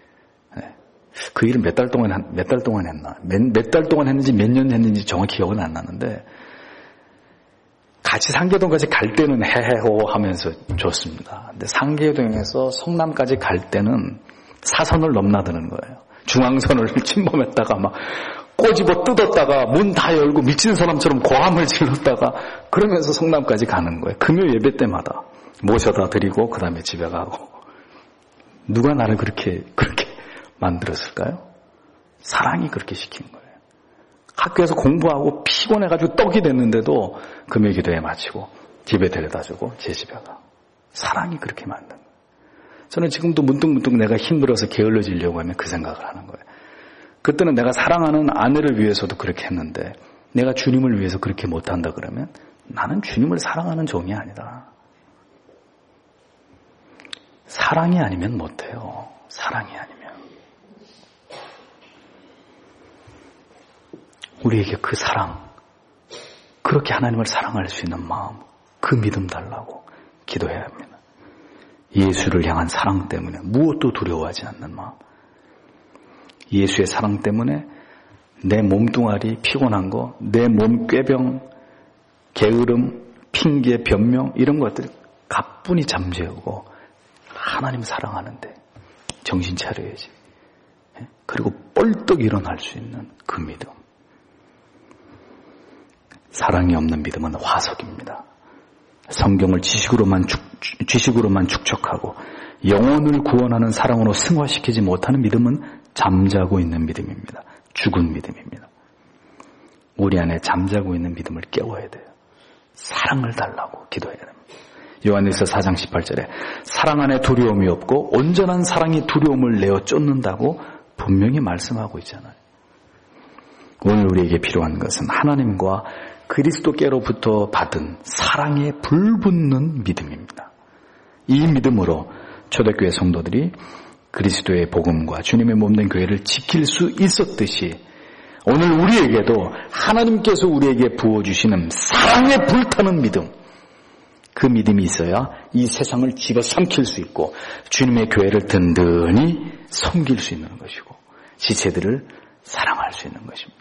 그 일을 몇 달 동안, 몇 달 동안 했나. 몇, 몇 달 동안 했는지 몇 년 했는지 정확히 기억은 안 나는데, 같이 상계동까지 갈 때는 헤헤호 하면서 줬습니다. 근데 상계동에서 성남까지 갈 때는 사선을 넘나드는 거예요. 중앙선을 침범했다가 막 꼬집어 뜯었다가 문 다 열고 미친 사람처럼 고함을 질렀다가 그러면서 성남까지 가는 거예요. 금요 예배 때마다. 모셔다 드리고 그 다음에 집에 가고. 누가 나를 그렇게 그렇게 만들었을까요? 사랑이 그렇게 시킨 거예요. 학교에서 공부하고 피곤해가지고 떡이 됐는데도 금요 기도회 마치고 집에 데려다주고 제 집에 가. 사랑이 그렇게 만든 거예요. 저는 지금도 문득문득 내가 힘들어서 게을러지려고 하면 그 생각을 하는 거예요. 그때는 내가 사랑하는 아내를 위해서도 그렇게 했는데 내가 주님을 위해서 그렇게 못한다 그러면 나는 주님을 사랑하는 종이 아니다. 사랑이 아니면 못해요. 사랑이 아니면. 우리에게 그 사랑, 그렇게 하나님을 사랑할 수 있는 마음, 그 믿음 달라고 기도해야 합니다. 예수를 향한 사랑 때문에 무엇도 두려워하지 않는 마음. 예수의 사랑 때문에 내 몸뚱아리 피곤한 거, 내 몸 꾀병, 게으름, 핑계, 변명 이런 것들 가뿐히 잠재우고 하나님 사랑하는데 정신 차려야지. 그리고 뻘떡 일어날 수 있는 그 믿음. 사랑이 없는 믿음은 화석입니다. 성경을 지식으로만 축, 지식으로만 축적하고 영혼을 구원하는 사랑으로 승화시키지 못하는 믿음은 잠자고 있는 믿음입니다. 죽은 믿음입니다. 우리 안에 잠자고 있는 믿음을 깨워야 돼요. 사랑을 달라고 기도해야 됩니다. 요한일서 사 장 십팔 절에 사랑 안에 두려움이 없고 온전한 사랑이 두려움을 내어 쫓는다고 분명히 말씀하고 있잖아요. 오늘 우리에게 필요한 것은 하나님과 그리스도께로부터 받은 사랑에 불붙는 믿음입니다. 이 믿음으로 초대교회 성도들이 그리스도의 복음과 주님의 몸된 교회를 지킬 수 있었듯이 오늘 우리에게도 하나님께서 우리에게 부어주시는 사랑에 불타는 믿음, 그 믿음이 있어야 이 세상을 집어삼킬 수 있고 주님의 교회를 든든히 섬길 수 있는 것이고 지체들을 사랑할 수 있는 것입니다.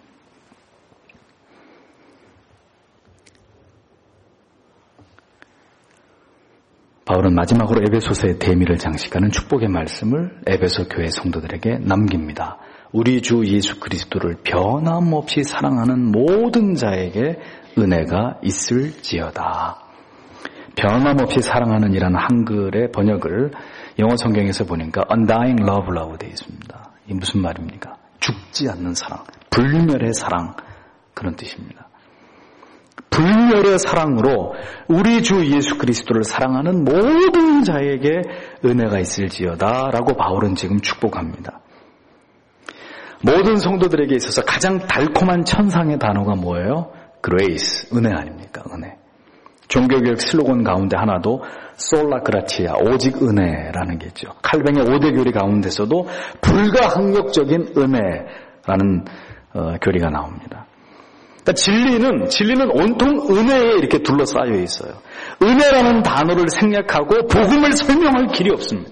바울은 마지막으로 에베소서의 대미를 장식하는 축복의 말씀을 에베소 교회 성도들에게 남깁니다. 우리 주 예수 그리스도를 변함없이 사랑하는 모든 자에게 은혜가 있을지어다. 변함없이 사랑하는 이라는 한글의 번역을 영어 성경에서 보니까 undying love라고 되어 있습니다. 이게 무슨 말입니까? 죽지 않는 사랑, 불멸의 사랑, 그런 뜻입니다. 불멸의 사랑으로 우리 주 예수 그리스도를 사랑하는 모든 자에게 은혜가 있을지어다 라고 바울은 지금 축복합니다. 모든 성도들에게 있어서 가장 달콤한 천상의 단어가 뭐예요? grace, 은혜 아닙니까? 은혜. 종교개혁 슬로건 가운데 하나도 솔라 그라티아, 오직 은혜라는 게 있죠. 칼뱅의 오대 교리 가운데서도 불가항력적인 은혜라는 어, 교리가 나옵니다. 그러니까 진리는 진리는 온통 은혜에 이렇게 둘러싸여 있어요. 은혜라는 단어를 생략하고 복음을 설명할 길이 없습니다.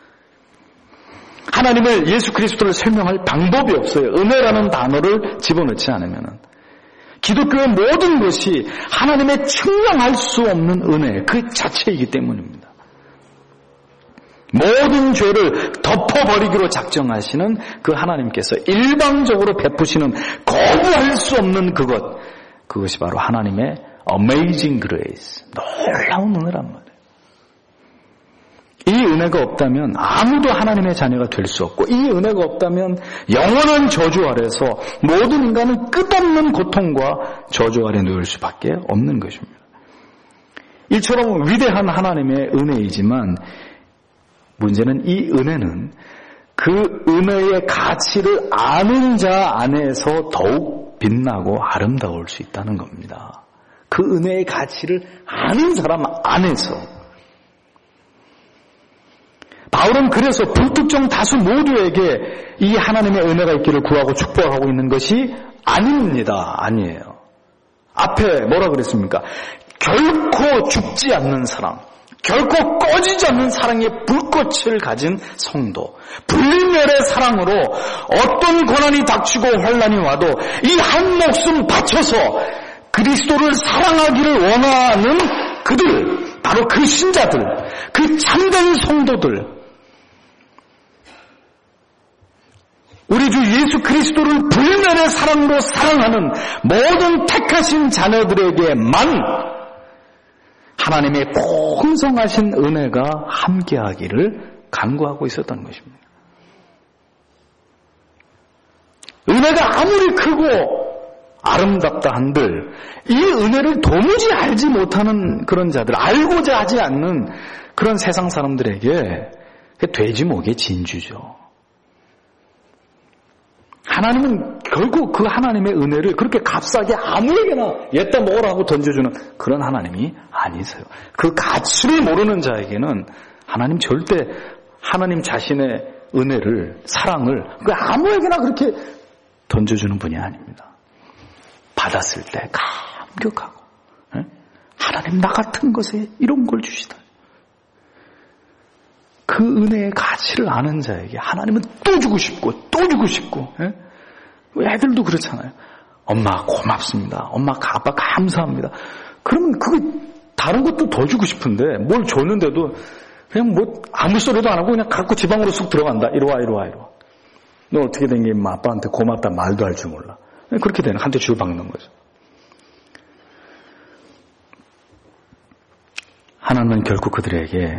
하나님을 예수 그리스도를 설명할 방법이 없어요. 은혜라는 단어를 집어넣지 않으면은. 기독교의 모든 것이 하나님의 측량할 수 없는 은혜 그 자체이기 때문입니다. 모든 죄를 덮어버리기로 작정하시는 그 하나님께서 일방적으로 베푸시는 거부할 수 없는 그것, 그것이 바로 하나님의 amazing grace, 놀라운 은혜란 말이에요. 이 은혜가 없다면 아무도 하나님의 자녀가 될 수 없고, 이 은혜가 없다면 영원한 저주 아래서 모든 인간은 끝없는 고통과 저주 아래 놓일 수밖에 없는 것입니다. 이처럼 위대한 하나님의 은혜이지만 문제는 이 은혜는 그 은혜의 가치를 아는 자 안에서 더욱 빛나고 아름다울 수 있다는 겁니다. 그 은혜의 가치를 아는 사람 안에서. 바울은 그래서 불특정 다수 모두에게 이 하나님의 은혜가 있기를 구하고 축복하고 있는 것이 아닙니다. 아니에요. 앞에 뭐라 그랬습니까? 결코 죽지 않는 사랑, 결코 꺼지지 않는 사랑의 불꽃을 가진 성도, 불멸의 사랑으로 어떤 고난이 닥치고 환난이 와도 이 한 목숨 바쳐서 그리스도를 사랑하기를 원하는 그들, 바로 그 신자들, 그 참된 성도들, 우리 주 예수 그리스도를 불멸의 사랑으로 사랑하는 모든 택하신 자녀들에게만 하나님의 풍성하신 은혜가 함께하기를 간구하고 있었던 것입니다. 은혜가 아무리 크고 아름답다 한들 이 은혜를 도무지 알지 못하는 그런 자들, 알고자 하지 않는 그런 세상 사람들에게 돼지목의 진주죠. 하나님은 결국 그 하나님의 은혜를 그렇게 값싸게 아무에게나 얘다 먹으라고 던져주는 그런 하나님이 아니세요. 그 가치를 모르는 자에게는 하나님 절대 하나님 자신의 은혜를, 사랑을 그 아무에게나 그렇게 던져주는 분이 아닙니다. 받았을 때 감격하고, 에? 하나님 나 같은 것에 이런 걸 주시다. 그 은혜의 가치를 아는 자에게 하나님은 또 주고 싶고 또 주고 싶고, 에? 애들도 그렇잖아요. 엄마 고맙습니다. 엄마 아빠 감사합니다. 그러면 그거 다른 것도 더 주고 싶은데 뭘 줬는데도 그냥 뭐 아무 소리도 안 하고 그냥 갖고 지방으로 쑥 들어간다. 이리와 이리와 이리와. 너 어떻게 된 게 아빠한테 고맙다 말도 할 줄 몰라. 그렇게 되는 한 대 줄 박는 거죠. 하나님은 결국 그들에게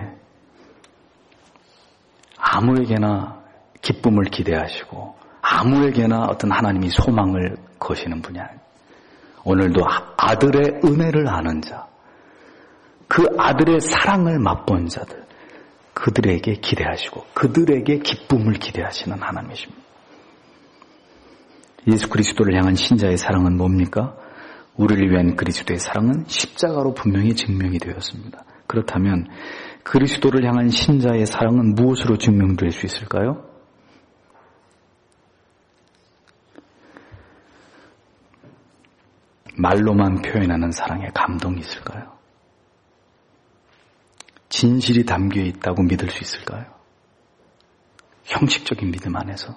아무에게나 기쁨을 기대하시고 아무에게나 어떤 하나님이 소망을 거시는 분이 아니에요. 오늘도 아들의 은혜를 아는 자, 그 아들의 사랑을 맛본 자들, 그들에게 기대하시고 그들에게 기쁨을 기대하시는 하나님이십니다. 예수 그리스도를 향한 신자의 사랑은 뭡니까? 우리를 위한 그리스도의 사랑은 십자가로 분명히 증명이 되었습니다. 그렇다면 그리스도를 향한 신자의 사랑은 무엇으로 증명될 수 있을까요? 말로만 표현하는 사랑에 감동이 있을까요? 진실이 담겨 있다고 믿을 수 있을까요? 형식적인 믿음 안에서.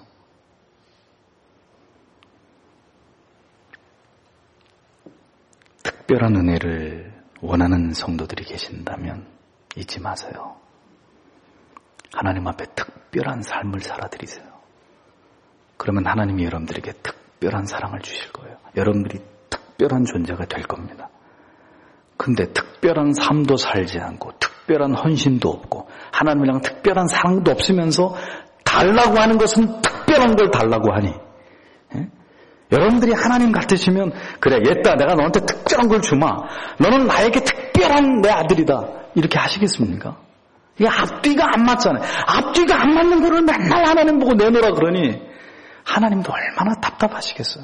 특별한 은혜를 원하는 성도들이 계신다면 잊지 마세요. 하나님 앞에 특별한 삶을 살아드리세요. 그러면 하나님이 여러분들에게 특별한 사랑을 주실 거예요. 여러분들이 특별한 존재가 될 겁니다. 근데 특별한 삶도 살지 않고 특별한 헌신도 없고 하나님이랑 특별한 사랑도 없으면서 달라고 하는 것은 특별한 걸 달라고 하니, 예? 여러분들이 하나님 같으시면 그래 얘다 내가 너한테 특별한 걸 주마, 너는 나에게 특별한 내 아들이다, 이렇게 하시겠습니까? 이게 앞뒤가 안 맞잖아요. 앞뒤가 안 맞는 거를 맨날 하나님 보고 내놓으라 그러니 하나님도 얼마나 답답하시겠어요.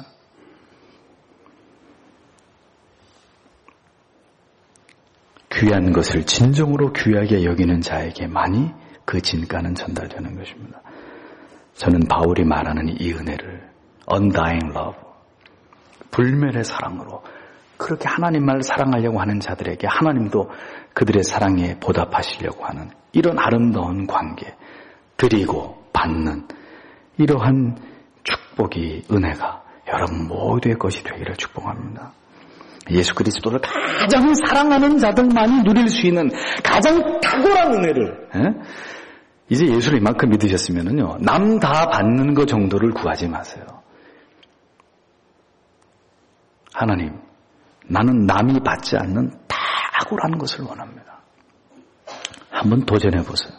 귀한 것을 진정으로 귀하게 여기는 자에게만이 그 진가는 전달되는 것입니다. 저는 바울이 말하는 이 은혜를 undying love, 불멸의 사랑으로 그렇게 하나님만을 사랑하려고 하는 자들에게 하나님도 그들의 사랑에 보답하시려고 하는 이런 아름다운 관계, 드리고 받는 이러한 축복이, 은혜가 여러분 모두의 것이 되기를 축복합니다. 예수 그리스도를 가장 사랑하는 자들만이 누릴 수 있는 가장 탁월한 은혜를, 에? 이제 예수를 이만큼 믿으셨으면요, 남 다 받는 것 정도를 구하지 마세요. 하나님, 나는 남이 받지 않는 탁월한 것을 원합니다. 한번 도전해 보세요.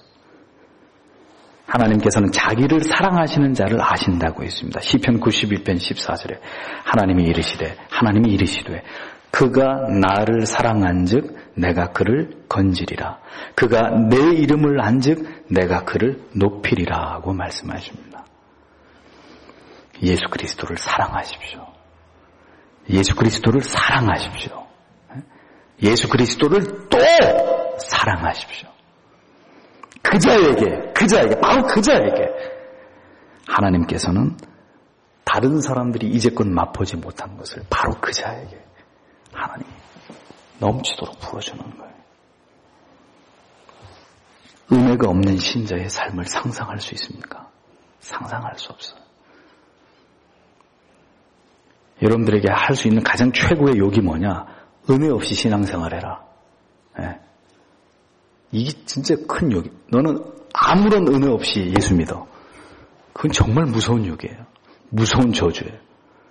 하나님께서는 자기를 사랑하시는 자를 아신다고 했습니다. 시편 구십일 편 십사 절에 하나님이 이르시되 하나님이 이르시되 그가 나를 사랑한즉 내가 그를 건지리라. 그가 내 이름을 안즉 내가 그를 높이리라 하고 말씀하십니다. 예수 그리스도를 사랑하십시오. 예수 그리스도를 사랑하십시오. 예수 그리스도를 또 사랑하십시오. 그 자에게, 그 자에게, 바로 그 자에게 하나님께서는 다른 사람들이 이제껏 맛보지 못한 것을 바로 그 자에게 하나님이 넘치도록 부어주는 거예요. 은혜가 없는 신자의 삶을 상상할 수 있습니까? 상상할 수 없어요. 여러분들에게 할 수 있는 가장 최고의 욕이 뭐냐? 은혜 없이 신앙생활해라. 네. 이게 진짜 큰 욕이. 너는 아무런 은혜 없이 예수 믿어. 그건 정말 무서운 욕이에요. 무서운 저주예요.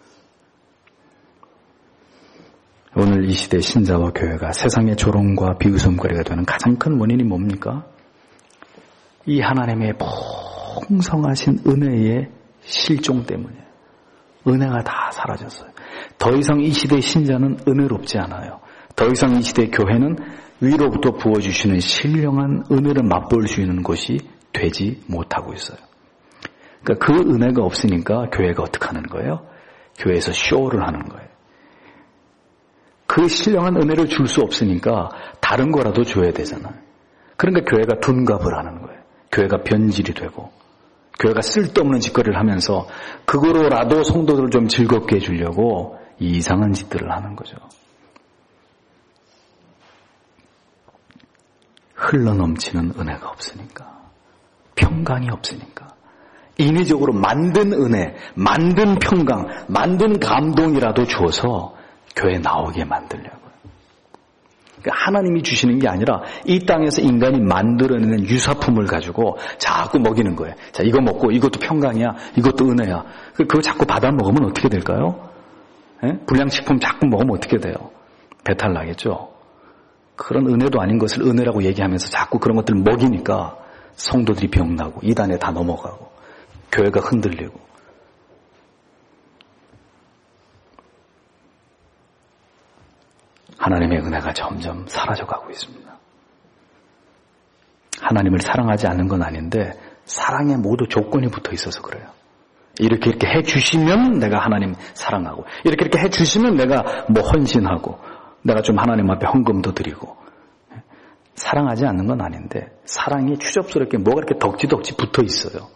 오늘 이 시대 신자와 교회가 세상의 조롱과 비웃음거리가 되는 가장 큰 원인이 뭡니까? 이 하나님의 풍성하신 은혜의 실종 때문이에요. 은혜가 다 사라졌어요. 더 이상 이 시대의 신자는 은혜롭지 않아요. 더 이상 이 시대의 교회는 위로부터 부어주시는 신령한 은혜를 맛볼 수 있는 곳이 되지 못하고 있어요. 그러니까 그 은혜가 없으니까 교회가 어떻게 하는 거예요? 교회에서 쇼를 하는 거예요. 그 신령한 은혜를 줄 수 없으니까 다른 거라도 줘야 되잖아요. 그러니까 교회가 둔갑을 하는 거예요. 교회가 변질이 되고 교회가 쓸데없는 짓거리를 하면서 그거로라도 성도들을 좀 즐겁게 해주려고 이 이상한 짓들을 하는 거죠. 흘러넘치는 은혜가 없으니까, 평강이 없으니까, 인위적으로 만든 은혜, 만든 평강, 만든 감동이라도 줘서 교회에 나오게 만들려고요. 그러니까 하나님이 주시는 게 아니라 이 땅에서 인간이 만들어내는 유사품을 가지고 자꾸 먹이는 거예요. 자, 이거 먹고 이것도 평강이야, 이것도 은혜야. 그거 자꾸 받아 먹으면 어떻게 될까요? 예? 불량식품 자꾸 먹으면 어떻게 돼요? 배탈 나겠죠? 그런 은혜도 아닌 것을 은혜라고 얘기하면서 자꾸 그런 것들을 먹이니까 성도들이 병나고 이단에 다 넘어가고 교회가 흔들리고. 하나님의 은혜가 점점 사라져가고 있습니다. 하나님을 사랑하지 않는 건 아닌데 사랑에 모두 조건이 붙어 있어서 그래요. 이렇게 이렇게 해주시면 내가 하나님 사랑하고, 이렇게 이렇게 해주시면 내가 뭐 헌신하고, 내가 좀 하나님 앞에 헌금도 드리고. 사랑하지 않는 건 아닌데 사랑이 추접스럽게 뭐가 이렇게 덕지덕지 붙어 있어요.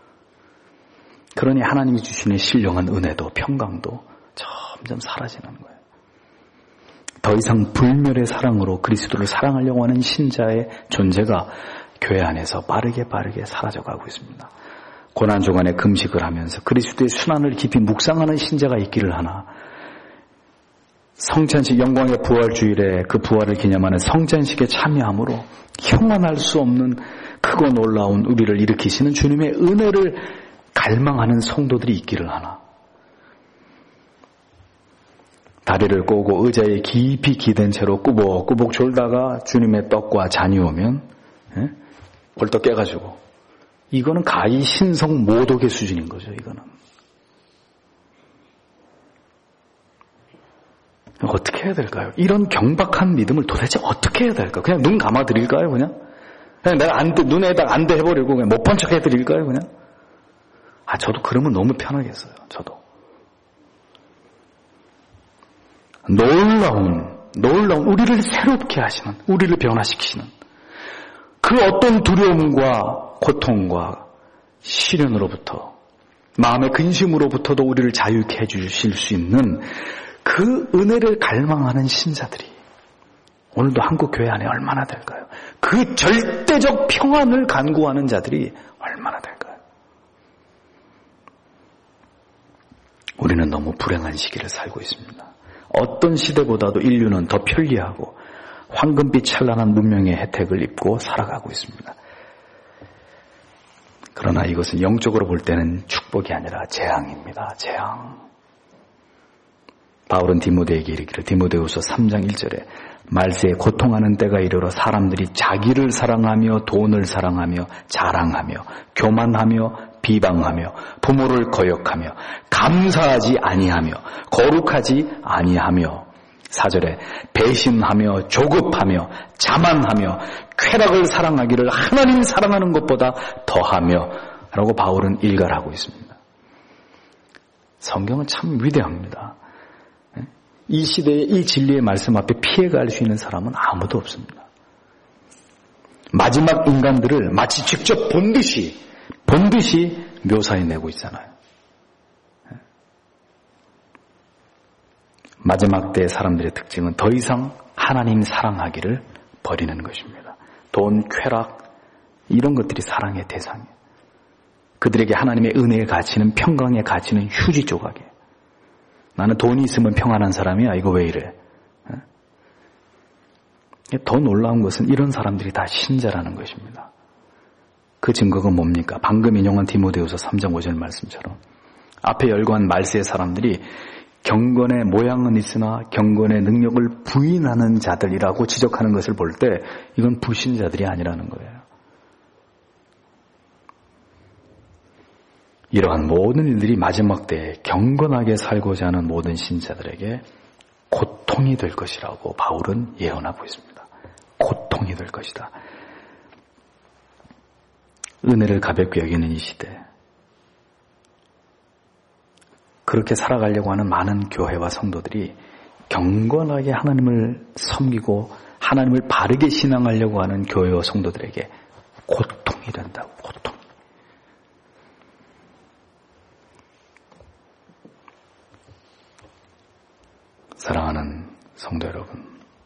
그러니 하나님이 주시는 신령한 은혜도 평강도 점점 사라지는 거예요. 더 이상 불멸의 사랑으로 그리스도를 사랑하려고 하는 신자의 존재가 교회 안에서 빠르게 빠르게 사라져가고 있습니다. 고난주간에 금식을 하면서 그리스도의 순환을 깊이 묵상하는 신자가 있기를 하나, 성찬식 영광의 부활주일에 그 부활을 기념하는 성찬식에 참여함으로 형언할 수 없는 크고 놀라운 우리를 일으키시는 주님의 은혜를 갈망하는 성도들이 있기를 하나, 다리를 꼬고 의자에 깊이 기댄 채로 꾸벅꾸벅 졸다가 주님의 떡과 잔이 오면 예? 벌떡 깨가지고, 이거는 가히 신성 모독의 수준인 거죠. 이거는 어떻게 해야 될까요? 이런 경박한 믿음을 도대체 어떻게 해야 될까요? 그냥 눈 감아드릴까요? 그냥? 그냥 내가 안 돼, 눈에다가 안 돼 해버리고 그냥 못 본 척 해드릴까요? 그냥? 아, 저도 그러면 너무 편하겠어요. 저도. 놀라운, 놀라운, 우리를 새롭게 하시는, 우리를 변화시키시는 그 어떤 두려움과 고통과 시련으로부터, 마음의 근심으로부터도 우리를 자유케 해주실 수 있는 그 은혜를 갈망하는 신자들이 오늘도 한국 교회 안에 얼마나 될까요? 그 절대적 평안을 간구하는 자들이 얼마나 될까요? 우리는 너무 불행한 시기를 살고 있습니다. 어떤 시대보다도 인류는 더 편리하고 황금빛 찬란한 문명의 혜택을 입고 살아가고 있습니다. 그러나 이것은 영적으로 볼 때는 축복이 아니라 재앙입니다. 재앙. 바울은 디모데에게 이르기를, 디모데후서 삼 장 일 절에 말세에 고통하는 때가 이르러 사람들이 자기를 사랑하며 돈을 사랑하며 자랑하며 교만하며 비방하며 부모를 거역하며 감사하지 아니하며 거룩하지 아니하며, 사 절에 배신하며 조급하며 자만하며 쾌락을 사랑하기를 하나님 사랑하는 것보다 더하며 라고 바울은 일갈하고 있습니다. 성경은 참 위대합니다. 이 시대의 이 진리의 말씀 앞에 피해갈 수 있는 사람은 아무도 없습니다. 마지막 인간들을 마치 직접 본 듯이 본 듯이 묘사해내고 있잖아요. 마지막 때의 사람들의 특징은 더 이상 하나님 사랑하기를 버리는 것입니다. 돈, 쾌락 이런 것들이 사랑의 대상이에요. 그들에게 하나님의 은혜의 가치는, 평강의 가치는 휴지 조각이에요. 나는 돈이 있으면 평안한 사람이야. 이거 왜 이래? 더 놀라운 것은 이런 사람들이 다 신자라는 것입니다. 그 증거가 뭡니까? 방금 인용한 디모데후서 삼 장 오 절 말씀처럼 앞에 열거한 말세의 사람들이 경건의 모양은 있으나 경건의 능력을 부인하는 자들이라고 지적하는 것을 볼 때 이건 불신자들이 아니라는 거예요. 이러한 모든 일들이 마지막 때에 경건하게 살고자 하는 모든 신자들에게 고통이 될 것이라고 바울은 예언하고 있습니다. 고통이 될 것이다. 은혜를 가볍게 여기는 이 시대, 그렇게 살아가려고 하는 많은 교회와 성도들이 경건하게 하나님을 섬기고 하나님을 바르게 신앙하려고 하는 교회와 성도들에게 고통이 된다고. 고통. 사랑하는 성도 여러분,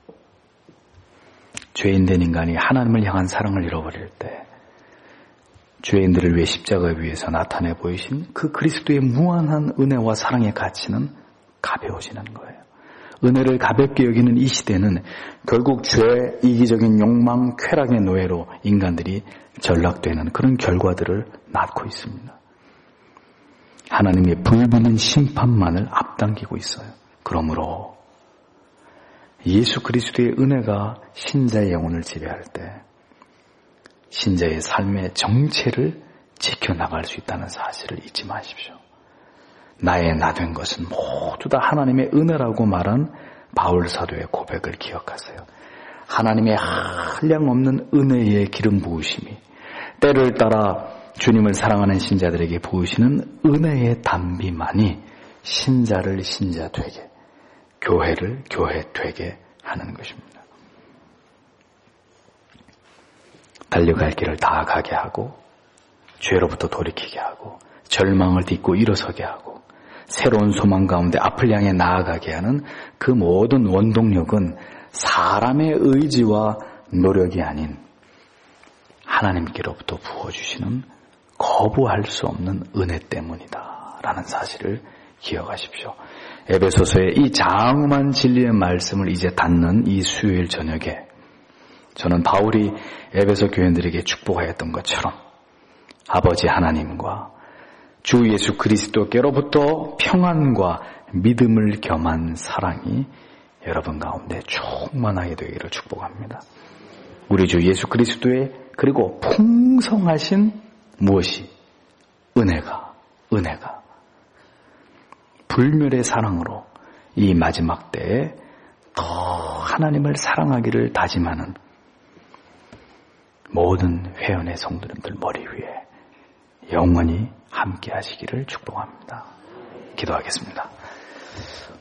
죄인된 인간이 하나님을 향한 사랑을 잃어버릴 때 죄인들을 위해 십자가 위에서 나타내 보이신 그 그리스도의 무한한 은혜와 사랑의 가치는 가벼워지는 거예요. 은혜를 가볍게 여기는 이 시대는 결국 죄, 이기적인 욕망, 쾌락의 노예로 인간들이 전락되는 그런 결과들을 낳고 있습니다. 하나님의 불붙는 심판만을 앞당기고 있어요. 그러므로 예수 그리스도의 은혜가 신자의 영혼을 지배할 때 신자의 삶의 정체를 지켜나갈 수 있다는 사실을 잊지 마십시오. 나의 나 된 것은 모두 다 하나님의 은혜라고 말한 바울 사도의 고백을 기억하세요. 하나님의 한량없는 은혜의 기름 부으심이 때를 따라 주님을 사랑하는 신자들에게 부으시는 은혜의 담비만이 신자를 신자 되게, 교회를 교회 되게 하는 것입니다. 달려갈 길을 다 가게 하고 죄로부터 돌이키게 하고 절망을 딛고 일어서게 하고 새로운 소망 가운데 앞을 향해 나아가게 하는 그 모든 원동력은 사람의 의지와 노력이 아닌 하나님께로부터 부어주시는 거부할 수 없는 은혜 때문이다 라는 사실을 기억하십시오. 에베소서의 이 장엄한 진리의 말씀을 이제 닫는 이 수요일 저녁에 저는 바울이 에베소 교인들에게 축복하였던 것처럼 아버지 하나님과 주 예수 그리스도께로부터 평안과 믿음을 겸한 사랑이 여러분 가운데 충만하게 되기를 축복합니다. 우리 주 예수 그리스도의 그리고 풍성하신 무엇이? 은혜가, 은혜가 불멸의 사랑으로 이 마지막 때에 더 하나님을 사랑하기를 다짐하는 모든 회원의 성도님들 머리 위에 영원히 함께 하시기를 축복합니다. 기도하겠습니다.